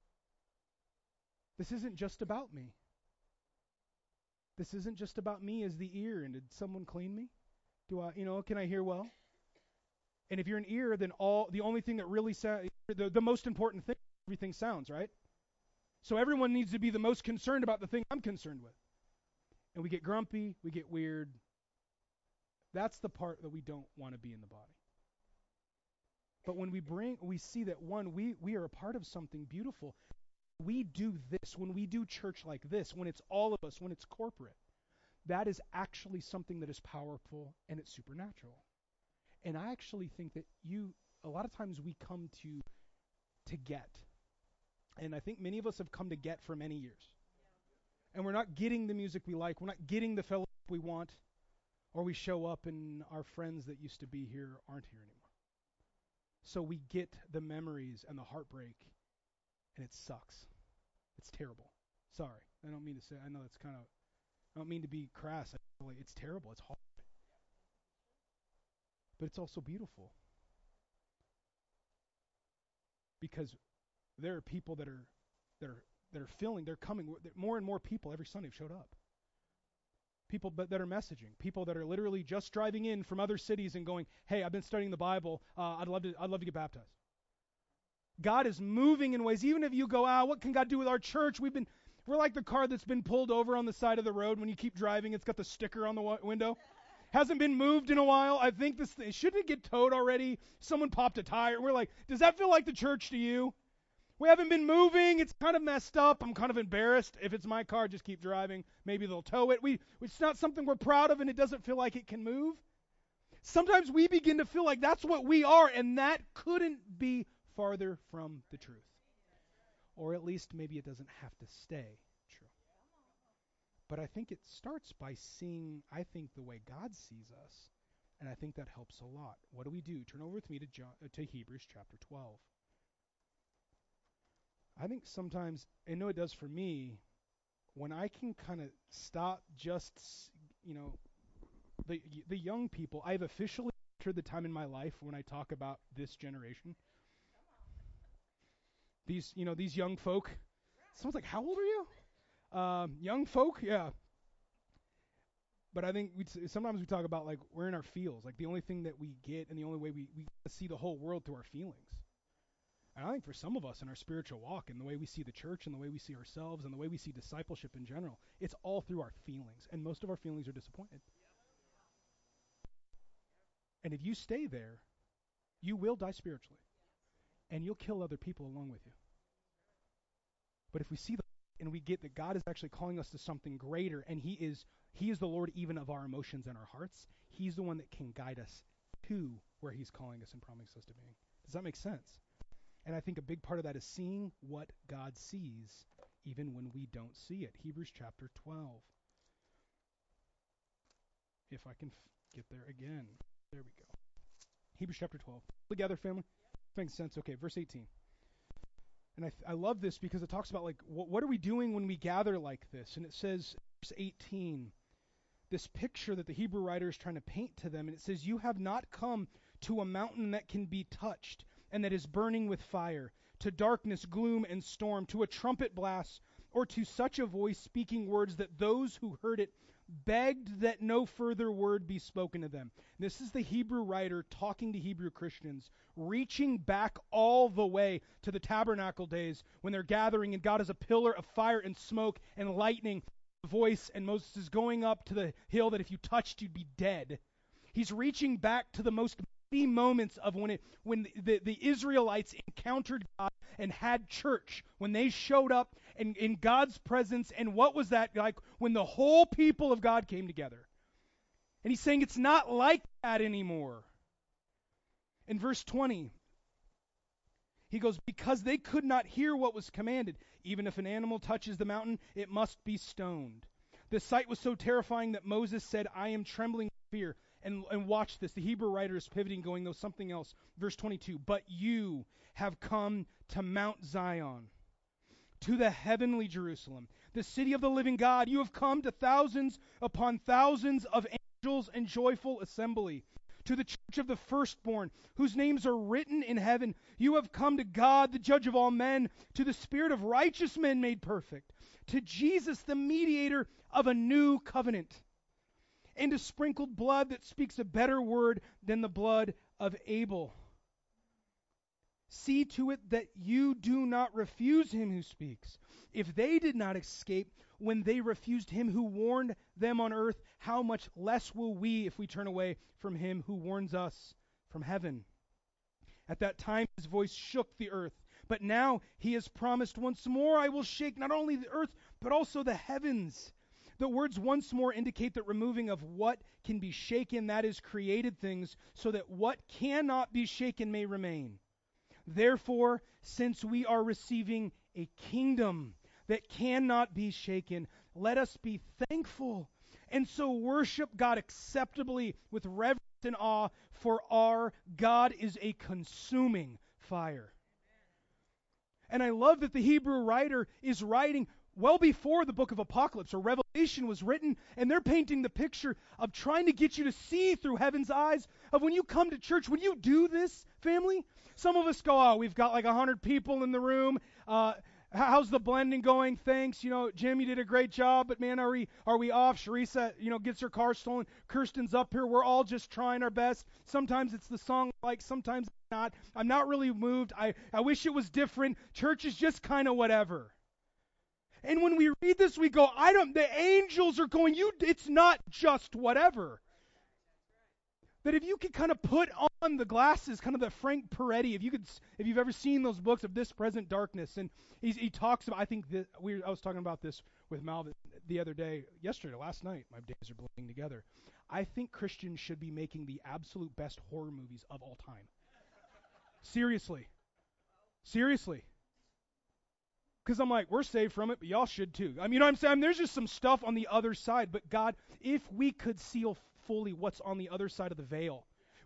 Speaker 1: This isn't just about me. This isn't just about me as the ear and did someone clean me? Do I, you know, can I hear well? And if you're an ear, then all the only thing that really sounds, the, the most important thing, everything sounds, right? So everyone needs to be the most concerned about the thing I'm concerned with. And we get grumpy, we get weird. That's the part that we don't want to be in the body. But when we bring, we see that one, we, we are a part of something beautiful. We do this, when we do church like this, when it's all of us, when it's corporate, that is actually something that is powerful and it's supernatural. And I actually think that you, a lot of times we come to to get. And I think many of us have come to get for many years. And we're not getting the music we like. We're not getting the fellowship we want. Or we show up and our friends that used to be here aren't here anymore. So we get the memories and the heartbreak. And it sucks. It's terrible. Sorry. I don't mean to say, I know that's kind of, I don't mean to be crass. I feel like it's terrible. It's hard. But it's also beautiful. Because there are people that are that are that are filling, they're coming, more and more people every Sunday have showed up. People but that are messaging, people that are literally just driving in from other cities and going, "Hey, I've been studying the Bible. Uh, I'd love to I'd love to get baptized." God is moving in ways. Even if you go, "Ah, what can God do with our church?" We've been we're like the car that's been pulled over on the side of the road when you keep driving, it's got the sticker on the w- window. Hasn't been moved in a while. I think this thing, shouldn't it get towed already? Someone popped a tire. We're like, does that feel like the church to you? We haven't been moving. It's kind of messed up. I'm kind of embarrassed. If it's my car, just keep driving. Maybe they'll tow it. We, it's not something we're proud of, and it doesn't feel like it can move. Sometimes we begin to feel like that's what we are, and that couldn't be farther from the truth. Or at least maybe it doesn't have to stay true. But I think it starts by seeing, I think, the way God sees us. And I think that helps a lot. What do we do? Turn over with me to, John, uh, to Hebrews chapter twelve. I think sometimes, I know it does for me, when I can kind of stop just, you know, the the young people. I've officially entered the time in my life when I talk about this generation. These, you know, these young folk. Someone's like, how old are you? Um, young folk, yeah. But I think we sometimes we talk about like we're in our feels, like the only thing that we get and the only way we, we see the whole world through our feelings. And I think for some of us in our spiritual walk and the way we see the church and the way we see ourselves and the way we see discipleship in general, it's all through our feelings. And most of our feelings are disappointed. And if you stay there, you will die spiritually. And you'll kill other people along with you. But if we see the and we get that God is actually calling us to something greater, and He is He is the Lord even of our emotions and our hearts, He's the one that can guide us to where He's calling us and promising us to be. Does that make sense? And I think a big part of that is seeing what God sees even when we don't see it. Hebrews chapter twelve. If I can f- get there again. There we go. Hebrews chapter twelve. Together, family? Makes sense. Okay, verse eighteen. And I, th- I love this because it talks about, like, wh- what are we doing when we gather like this? And it says, verse eighteen, this picture that the Hebrew writer is trying to paint to them. And it says, you have not come to a mountain that can be touched and that is burning with fire, to darkness, gloom, and storm, to a trumpet blast, or to such a voice speaking words that those who heard it begged that no further word be spoken to them. This is the Hebrew writer talking to Hebrew Christians, reaching back all the way to the tabernacle days when they're gathering and God is a pillar of fire and smoke and lightning, voice, and Moses is going up to the hill that if you touched you'd be dead. He's reaching back to the most mighty moments of when it when the, the, the Israelites encountered God and had church, when they showed up in, in God's presence. And what was that like? When the whole people of God came together. And he's saying it's not like that anymore. In verse twenty, he goes, because they could not hear what was commanded. Even if an animal touches the mountain, it must be stoned. The sight was so terrifying that Moses said, I am trembling with fear. And, and watch this. The Hebrew writer is pivoting, going, no, something else. Verse twenty-two, but you have come to Mount Zion, to the heavenly Jerusalem, the city of the living God. You have come to thousands upon thousands of angels and joyful assembly, to the church of the firstborn, whose names are written in heaven. You have come to God, the judge of all men, to the spirit of righteous men made perfect, to Jesus, the mediator of a new covenant, and to sprinkled blood that speaks a better word than the blood of Abel. See to it that you do not refuse him who speaks. If they did not escape when they refused him who warned them on earth, how much less will we if we turn away from him who warns us from heaven? At that time his voice shook the earth, but now he has promised, once more I will shake not only the earth, but also the heavens. The words once more indicate the removing of what can be shaken, that is, created things, so that what cannot be shaken may remain. Therefore, since we are receiving a kingdom that cannot be shaken, let us be thankful and so worship God acceptably with reverence and awe, for our God is a consuming fire. And I love that the Hebrew writer is writing well before the book of Apocalypse or Revelation was written, and they're painting the picture of trying to get you to see through heaven's eyes of when you come to church, when you do this, family. Some of us go, oh, we've got like a hundred people in the room. Uh, how's the blending going? Thanks. You know, Jim, you did a great job, but man, are we are we off? Sharisa, you know, gets her car stolen. Kirsten's up here. We're all just trying our best. Sometimes it's the song like, sometimes it's not. I'm not really moved. I, I wish it was different. Church is just kind of whatever. And when we read this, we go, I don't, the angels are going, you, it's not just whatever. That if you could kind of put on the glasses, kind of the Frank Peretti, if you could, if you've ever seen those books of This Present Darkness, and he, he talks about, I think that we, I was talking about this with Malvin the other day, yesterday, last night, my days are blending together. I think Christians should be making the absolute best horror movies of all time. Seriously. Seriously. Because I'm like, we're saved from it, but y'all should too. I mean, you know what I'm saying? I mean, there's just some stuff on the other side. But God, if we could see fully what's on the other side of the veil,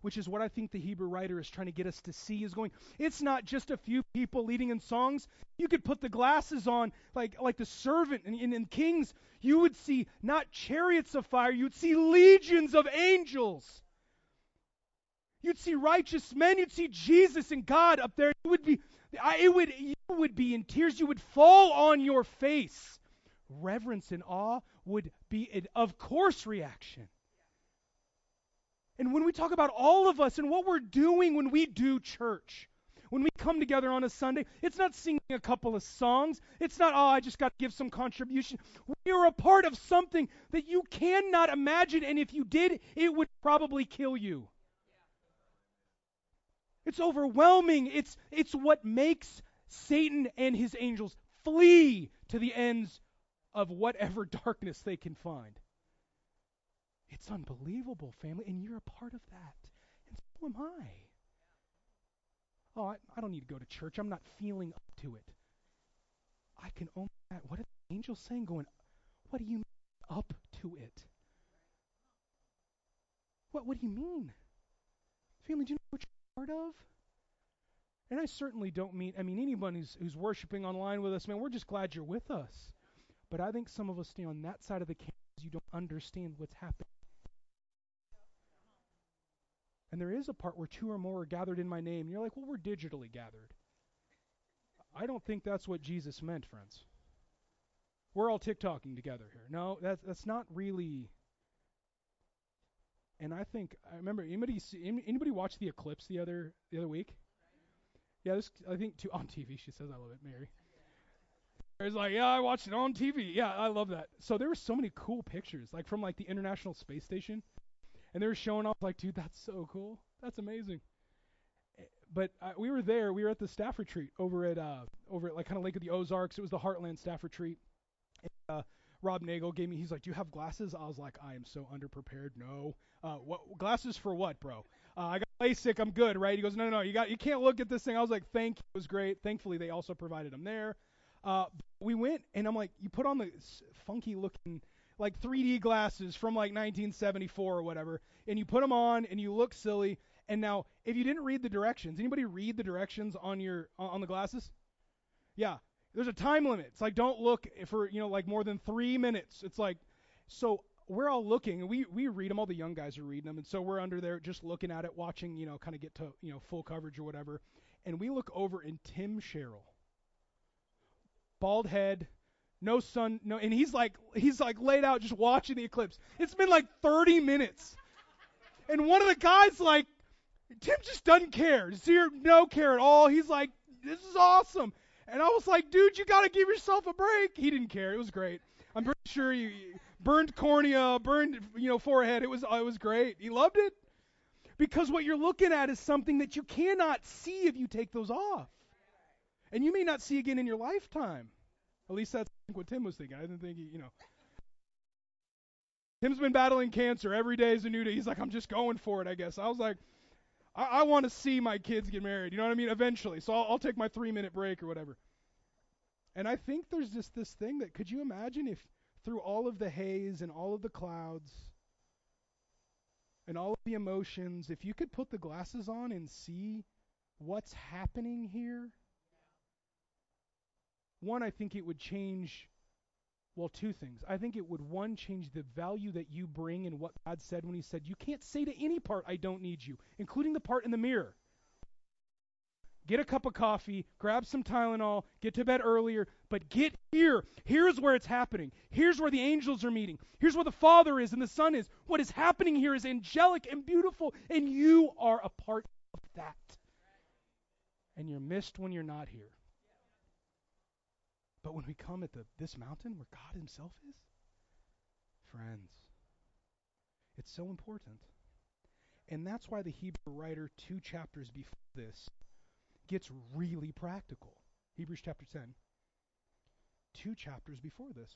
Speaker 1: which is what I think the Hebrew writer is trying to get us to see, is going, it's not just a few people leading in songs. You could put the glasses on, like like the servant in, in, in Kings. You would see not chariots of fire, you'd see legions of angels. You'd see righteous men, you'd see Jesus and God up there. It would be, I, it would, you would be in tears, you would fall on your face. Reverence and awe would be an of course reaction. And when we talk about all of us and what we're doing when we do church, when we come together on a Sunday, it's not singing a couple of songs. It's not, oh, I just got to give some contribution. We are a part of something that you cannot imagine, and if you did, it would probably kill you. It's overwhelming. It's, it's what makes Satan and his angels flee to the ends of whatever darkness they can find. It's unbelievable, family, and you're a part of that. And so am I. Oh, I, I don't need to go to church. I'm not feeling up to it. I can only, what is the angel saying? Going, what do you mean up to it? What, what do you mean? Family, do you know what you're part of? And I certainly don't mean, I mean, anyone who's, who's worshiping online with us, man, we're just glad you're with us. But I think some of us stay on that side of the campus. You don't understand what's happening. And there is a part where two or more are gathered in my name. And you're like, well, we're digitally gathered. I don't think that's what Jesus meant, friends. We're all TikToking together here. No, that's that's not really. And I think I remember anybody see, anybody watch the eclipse the other the other week? Yeah, this I think too on T V. She says I love it, Mary. It's like, yeah, I watched it on T V. Yeah, I love that. So there were so many cool pictures, like from like the International Space Station. And they were showing off, like, dude, that's so cool. That's amazing. But uh, we were there. We were at the staff retreat over at, uh, over at like, kind of Lake of the Ozarks. It was the Heartland staff retreat. And, uh, Rob Nagel gave me, he's like, do you have glasses? I was like, I am so underprepared. No. Uh, what glasses for what, bro? Uh, I got LASIK. I'm good, right? He goes, no, no, no. You got, you can't look at this thing. I was like, thank you. It was great. Thankfully, they also provided them there. Uh, we went, and I'm like, you put on the funky looking, like three D glasses from like nineteen seventy-four or whatever, and you put them on and you look silly. And now, if you didn't read the directions, anybody read the directions on your on the glasses? Yeah, there's a time limit. It's like, don't look for, you know, like more than three minutes. It's like, so we're all looking, and we we read them. All the young guys are reading them, and so we're under there just looking at it, watching, you know, kind of get to, you know, full coverage or whatever. And we look over, and Tim Sherrill, bald head. No sun, no, and he's like, he's like laid out just watching the eclipse. It's been like thirty minutes. And one of the guys like, Tim just doesn't care. Zero, no care at all. He's like, this is awesome. And I was like, dude, you got to give yourself a break. He didn't care. It was great. I'm pretty sure he burned cornea, burned, you know, forehead. It was, it was great. He loved it. Because what you're looking at is something that you cannot see if you take those off. And you may not see again in your lifetime. At least that's what Tim was thinking. I didn't think he, you know. Tim's been battling cancer. Every day is a new day. He's like, I'm just going for it, I guess. I was like, I, I want to see my kids get married. You know what I mean? Eventually. So I'll, I'll take my three-minute break or whatever. And I think there's just this thing that, could you imagine if through all of the haze and all of the clouds and all of the emotions, if you could put the glasses on and see what's happening here? One, I think it would change, well, two things. I think it would, one, change the value that you bring in what God said when he said, you can't say to any part, I don't need you, including the part in the mirror. Get a cup of coffee, grab some Tylenol, get to bed earlier, but get here. Here's where it's happening. Here's where the angels are meeting. Here's where the Father is and the Son is. What is happening here is angelic and beautiful, and you are a part of that. And you're missed when you're not here. But when we come at the this mountain where God himself is, friends, it's so important. And that's why the Hebrew writer, two chapters before this, gets really practical. Hebrews chapter ten. Two chapters before this.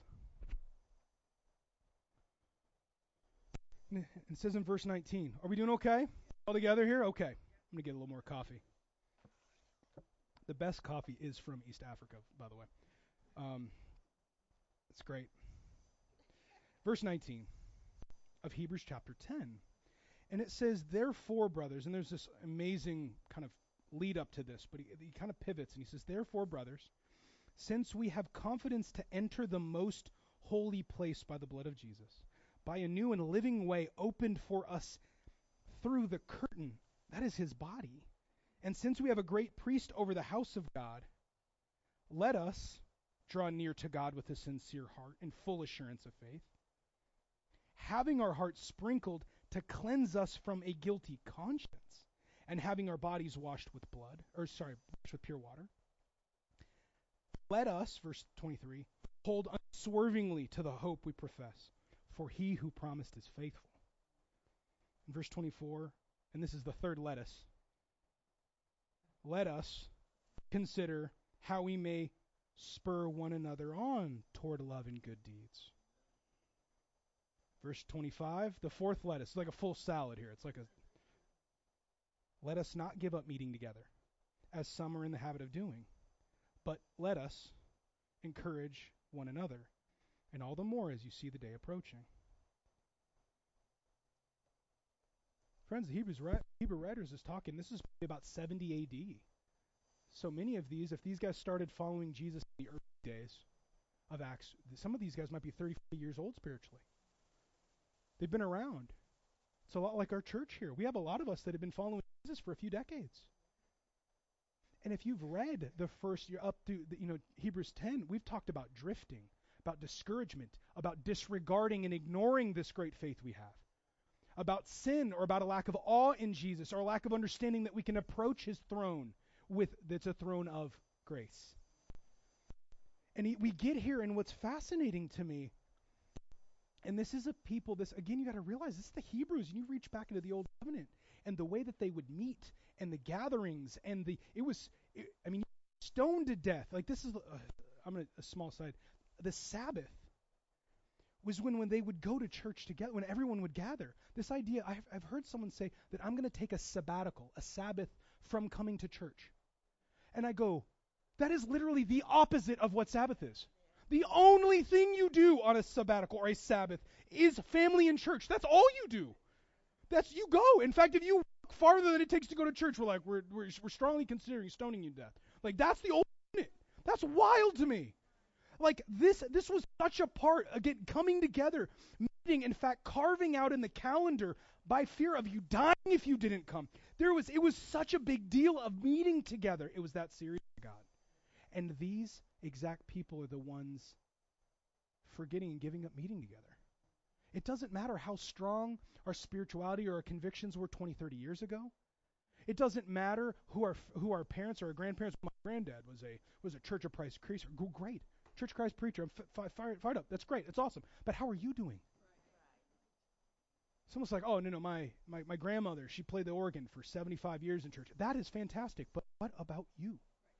Speaker 1: It says in verse nineteen, are we doing okay? All together here? Okay. I'm going to get a little more coffee. The best coffee is from East Africa, by the way. Um, it's great. Verse nineteen of Hebrews chapter ten. And it says, therefore, brothers, and there's this amazing kind of lead up to this, but he, he kind of pivots and he says, therefore, brothers, since we have confidence to enter the most holy place by the blood of Jesus, by a new and living way opened for us through the curtain, that is his body. And since we have a great priest over the house of God, let us draw near to God with a sincere heart and full assurance of faith, having our hearts sprinkled to cleanse us from a guilty conscience, and having our bodies washed with blood, or sorry, washed with pure water. Let us, verse twenty-three, hold unswervingly to the hope we profess, for he who promised is faithful. In verse twenty-four, and this is the third let us, let us consider how we may spur one another on toward love and good deeds. Verse twenty-five, the fourth let us. It's like a full salad here. It's like a, let us not give up meeting together, as some are in the habit of doing, but let us encourage one another, and all the more as you see the day approaching. Friends, the Hebrews, Hebrew writers is talking, this is about seventy A D. So many of these, if these guys started following Jesus in the early days of Acts, some of these guys might be thirty, forty years old spiritually. They've been around. It's a lot like our church here. We have a lot of us that have been following Jesus for a few decades. And if you've read the first year up to the, you know Hebrews ten, we've talked about drifting, about discouragement, about disregarding and ignoring this great faith we have, about sin or about a lack of awe in Jesus or a lack of understanding that we can approach his throne with that's a throne of grace. And he, we get here, and what's fascinating to me, and this is a people, this again, you got to realize, this is the Hebrews, and you reach back into the Old Covenant, and the way that they would meet, and the gatherings, and the, it was, it, I mean, stoned to death. Like this is, uh, I'm going to, a small side, the Sabbath was when, when they would go to church together, when everyone would gather. This idea, I've, I've heard someone say that I'm going to take a sabbatical, a Sabbath from coming to church. And I go, that is literally the opposite of what Sabbath is. The only thing you do on a sabbatical or a Sabbath is family and church. That's all you do. That's you go. In fact, if you walk farther than it takes to go to church, we're like, we're we're, we're strongly considering stoning you to death. Like that's the ultimate. That's wild to me. Like this this was such a part, again, coming together, meeting, in fact, carving out in the calendar by fear of you dying if you didn't come. There was it was such a big deal of meeting together. It was that serious to God. And these exact people are the ones forgetting and giving up meeting together. It doesn't matter how strong our spirituality or our convictions were twenty, thirty years ago. It doesn't matter who our who our parents or our grandparents. My granddad was a was a Church of Christ preacher. Great. Church of Christ preacher. I'm f- fired, fired up. That's great. It's awesome. But how are you doing? Someone's like, oh, no, no, my, my, my grandmother, she played the organ for seventy-five years in church. That is fantastic. But what about you?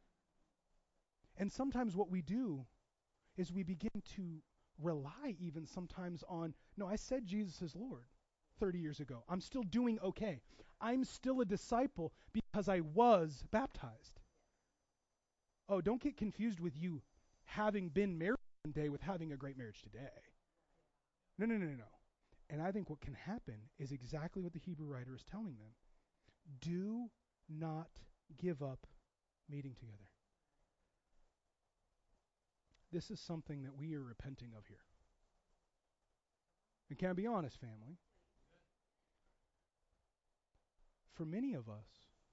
Speaker 1: And sometimes what we do is we begin to rely even sometimes on, no, I said Jesus is Lord thirty years ago. I'm still doing okay. I'm still a disciple because I was baptized. Oh, don't get confused with you having been married one day with having a great marriage today. No, no, no, no, no. And I think what can happen is exactly what the Hebrew writer is telling them. Do not give up meeting together. This is something that we are repenting of here. And can I be honest, family? For many of us,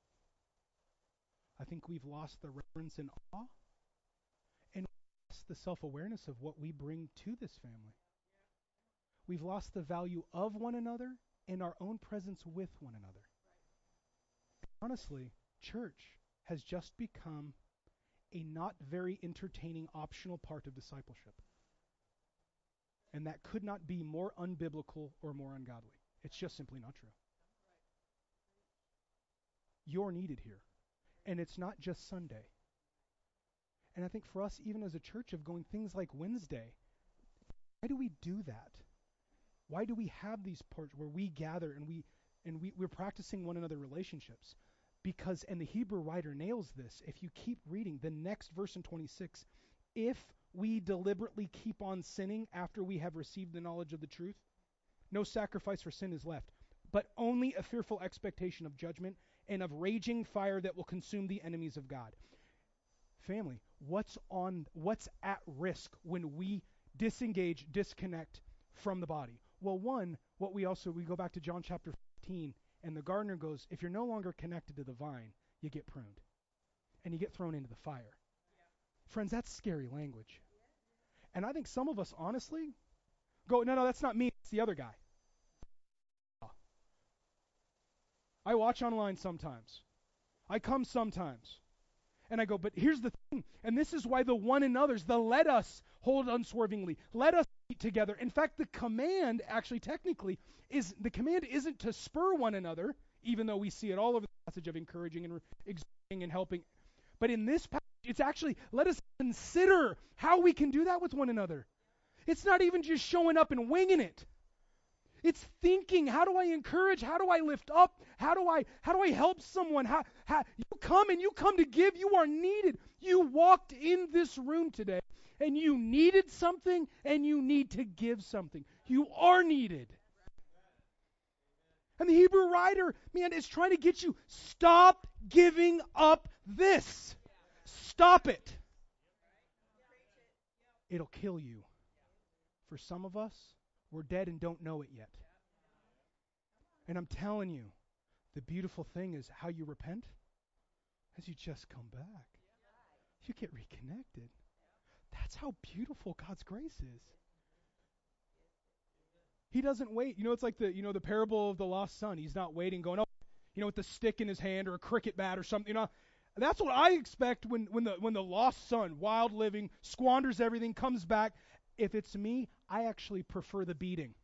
Speaker 1: I think we've lost the reverence and awe and lost the self-awareness of what we bring to this family. We've lost the value of one another and our own presence with one another. Honestly, church has just become a not very entertaining optional part of discipleship. And that could not be more unbiblical or more ungodly. It's just simply not true. You're needed here. And it's not just Sunday. And I think for us, even as a church, of going things like Wednesday, why do we do that? Why do we have these parts where we gather and we and we, we're practicing one another relationships? Because, and the Hebrew writer nails this, if you keep reading the next verse in twenty-six, if we deliberately keep on sinning after we have received the knowledge of the truth, no sacrifice for sin is left. but only a fearful expectation of judgment and of raging fire that will consume the enemies of God. Family, what's on what's at risk when we disengage, disconnect from the body? Well, one, what we also we go back to John chapter fifteen, and the gardener goes, if you're no longer connected to the vine, you get pruned. And you get thrown into the fire. Yeah. Friends, that's scary language. And I think some of us honestly go, no, no, that's not me, it's the other guy. I watch online sometimes. I come sometimes. And I go, but here's the thing, and this is why the one another's, the let us hold unswervingly. Let us eat together. In fact, the command, actually technically, is the command isn't to spur one another, even though we see it all over the passage of encouraging and exhorting and helping. But in this passage, it's actually, let us consider how we can do that with one another. It's not even just showing up and winging it. It's thinking, how do I encourage? How do I lift up? How do I how do I help someone? How, how you come and you come to give, you are needed. You walked in this room today and you needed something and you need to give something. You are needed. And the Hebrew writer, man, is trying to get you, stop giving up this. Stop it. It'll kill you. For some of us, we're dead and don't know it yet. And I'm telling you, the beautiful thing is how you repent as you just come back. You get reconnected. That's how beautiful God's grace is. He doesn't wait. You know, it's like the, you know, the parable of the lost son. He's not waiting, going, oh, you know, with the stick in his hand or a cricket bat or something. You know, that's what I expect when, when the when the lost son, wild living, squanders everything, comes back. If it's me, I actually prefer the beating.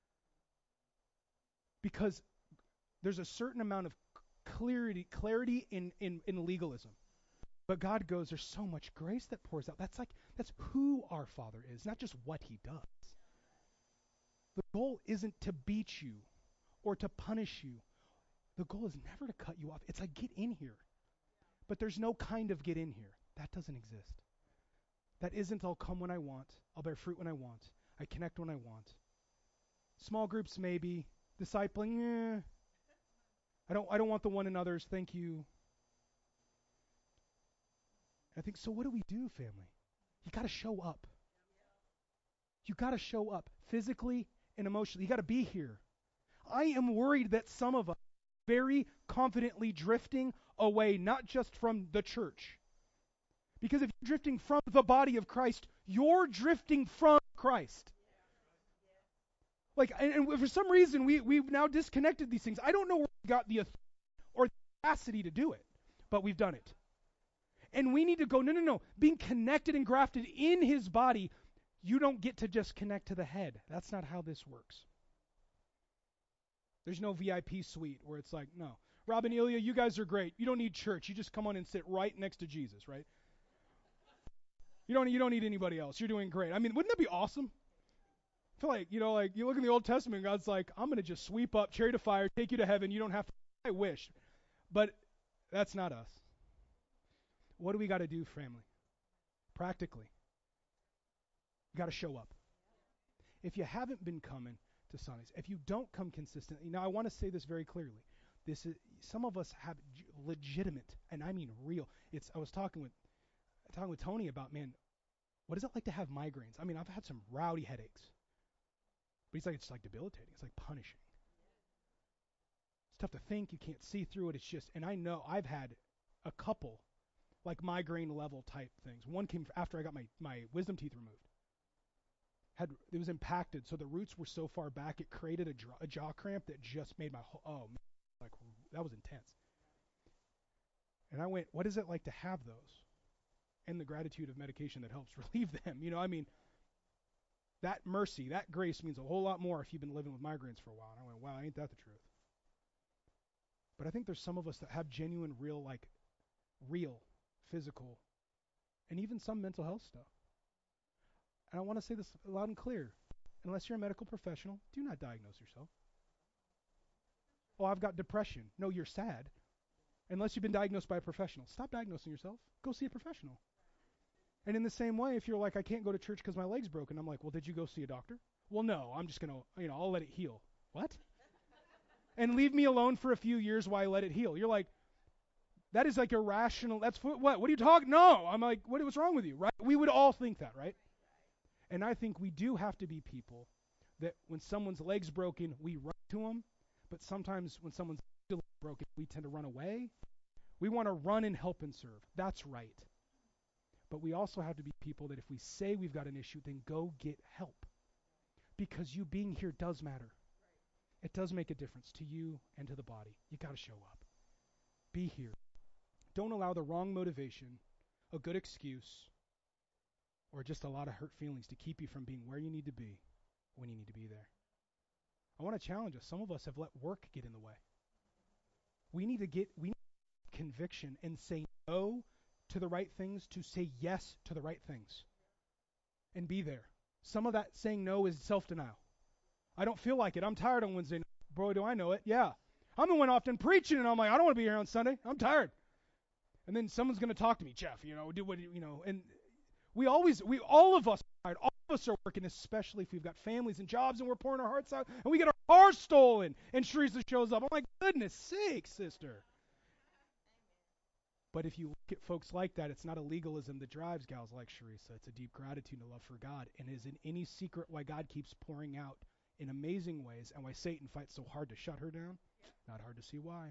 Speaker 1: Because there's a certain amount of clarity clarity in, in, in legalism. But God goes, there's so much grace that pours out. That's like, that's who our Father is, not just what he does. The goal isn't to beat you or to punish you. The goal is never to cut you off. It's like, get in here. But there's no kind of get in here. That doesn't exist. That isn't, I'll come when I want. I'll bear fruit when I want. I connect when I want. Small groups maybe. Discipling, eh. I don't, I don't want the one another's. Thank you. I think, so what do we do, family? You got to show up. You got to show up physically and emotionally. You got to be here. I am worried that some of us are very confidently drifting away, not just from the church. Because if you're drifting from the body of Christ, you're drifting from Christ. Like, and, and for some reason, we, we've now disconnected these things. I don't know where we got the authority or the capacity to do it, but we've done it. And we need to go, no, no, no. Being connected and grafted in his body, you don't get to just connect to the head. That's not how this works. There's no V I P suite where it's like, no. Rob and Ilya, you guys are great. You don't need church. You just come on and sit right next to Jesus, right? You don't, you don't need anybody else. You're doing great. I mean, wouldn't that be awesome? I feel like, you know, like you look in the Old Testament, God's like, I'm going to just sweep up, chariot of fire, take you to heaven. You don't have to. I wish. But that's not us. What do we got to do, family? Practically. You got to show up. If you haven't been coming to Sundays, if you don't come consistently, now I want to say this very clearly. This is, some of us have legitimate, and I mean real. It's. I was talking with, talking with Tony about, man, what is it like to have migraines? I mean, I've had some rowdy headaches. But he's like, it's like debilitating. It's like punishing. It's tough to think. You can't see through it. It's just, and I know I've had a couple like migraine level type things. One came after I got my, my wisdom teeth removed. Had it was impacted, so the roots were so far back it created a, jaw, a jaw cramp that just made my whole, oh, man, like that was intense. And I went, what is it like to have those? And the gratitude of medication that helps relieve them. You know, I mean, that mercy, that grace means a whole lot more if you've been living with migraines for a while. And I went, wow, ain't that the truth? But I think there's some of us that have genuine, real, like, real, physical, and even some mental health stuff. And I want to say this loud and clear. Unless you're a medical professional, do not diagnose yourself. Oh, I've got depression. No, you're sad. Unless you've been diagnosed by a professional. Stop diagnosing yourself. Go see a professional. And in the same way, if you're like, I can't go to church because my leg's broken, I'm like, well, did you go see a doctor? Well, no, I'm just going to, you know, I'll let it heal. What? and leave me alone for a few years while I let it heal. You're like, that is like irrational. That's what? What, what are you talking? No. I'm like, what, what's wrong with you, right? We would all think that, right? And I think we do have to be people that when someone's leg's broken, we run to them. But sometimes when someone's leg broken, we tend to run away. We want to run and help and serve. That's right. But we also have to be people that if we say we've got an issue, then go get help. Because you being here does matter. It does make a difference to you and to the body. You got to show up. Be here. Don't allow the wrong motivation, a good excuse, or just a lot of hurt feelings to keep you from being where you need to be when you need to be there. I want to challenge us. Some of us have let work get in the way. We need to get we need conviction and say no to the right things to say yes to the right things. And be there. Some of that saying no is self-denial. I don't feel like it. I'm tired on Wednesday night. Boy, do I know it. Yeah. I'm the one often preaching, and I'm like, I don't want to be here on Sunday. I'm tired. And then someone's going to talk to me, Jeff, you know, do what, you know, and we always, we, all of us are tired. All of us are working, especially if we've got families and jobs and we're pouring our hearts out, and we get our car stolen, and Teresa shows up. I'm like, goodness sakes, sister. But if you look at folks like that, it's not a legalism that drives gals like Sharisa. It's a deep gratitude and love for God. And is in any secret why God keeps pouring out in amazing ways and why Satan fights so hard to shut her down? Not hard to see why.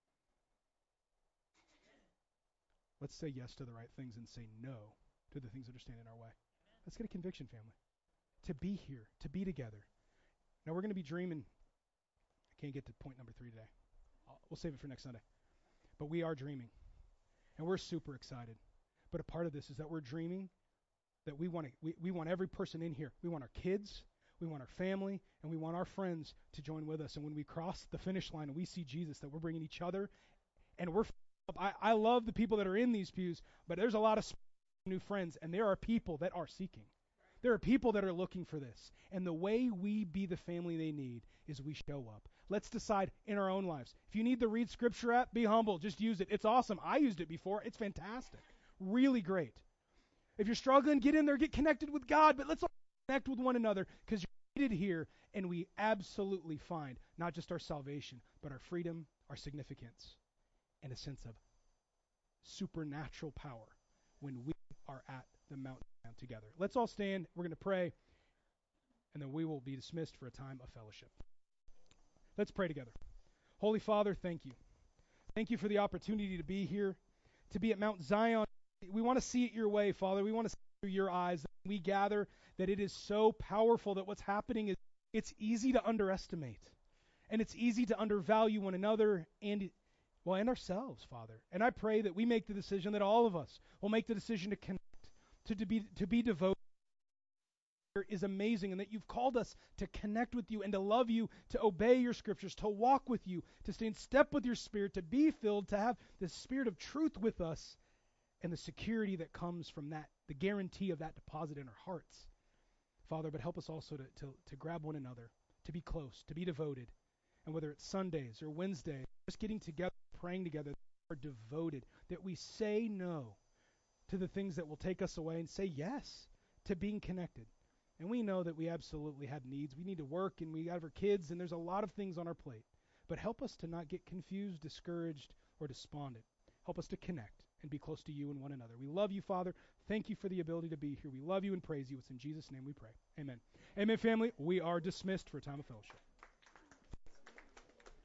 Speaker 1: Let's say yes to the right things and say no to the things that are standing in our way. Let's get a conviction, family. To be here, to be together. Now we're going to be dreaming. I can't get to point number three today. I'll, we'll save it for next Sunday. But we are dreaming. And we're super excited. But a part of this is that we're dreaming that we want to, we, we want every person in here. We want our kids, we want our family, and we want our friends to join with us. And when we cross the finish line and we see Jesus, that we're bringing each other, and we're, I, I love the people that are in these pews, but there's a lot of new friends, and there are people that are seeking. There are people that are looking for this. And the way we be the family they need is we show up. Let's decide in our own lives. If you need the Read Scripture app, be humble. Just use it. It's awesome. I used it before. It's fantastic. Really great. If you're struggling, get in there, get connected with God. But let's all connect with one another because you're needed here. And we absolutely find not just our salvation, but our freedom, our significance, and a sense of supernatural power when we are at the mountain together. Let's all stand. We're going to pray, and then we will be dismissed for a time of fellowship. Let's pray together. Holy Father, thank you. Thank you for the opportunity to be here, to be at Mount Zion. We want to see it your way, Father. We want to see it through your eyes. We gather that it is so powerful that what's happening is it's easy to underestimate, and it's easy to undervalue one another and well, and ourselves, Father. And I pray that we make the decision, that all of us will make the decision to connect, to, to be to be devoted. Is amazing, and that you've called us to connect with you and to love you, to obey your scriptures, to walk with you, to stay in step with your Spirit, to be filled, to have the Spirit of truth with us, and the security that comes from that, the guarantee of that deposit in our hearts. Father, but help us also to, to, to grab one another, to be close, to be devoted, and whether it's Sundays or Wednesdays, just getting together, praying together, are devoted, that we say no to the things that will take us away and say yes to being connected. And we know that we absolutely have needs. We need to work, and we have our kids, and there's a lot of things on our plate. But help us to not get confused, discouraged, or despondent. Help us to connect and be close to you and one another. We love you, Father. Thank you for the ability to be here. We love you and praise you. It's in Jesus' name we pray. Amen. Amen, family. We are dismissed for a time of fellowship.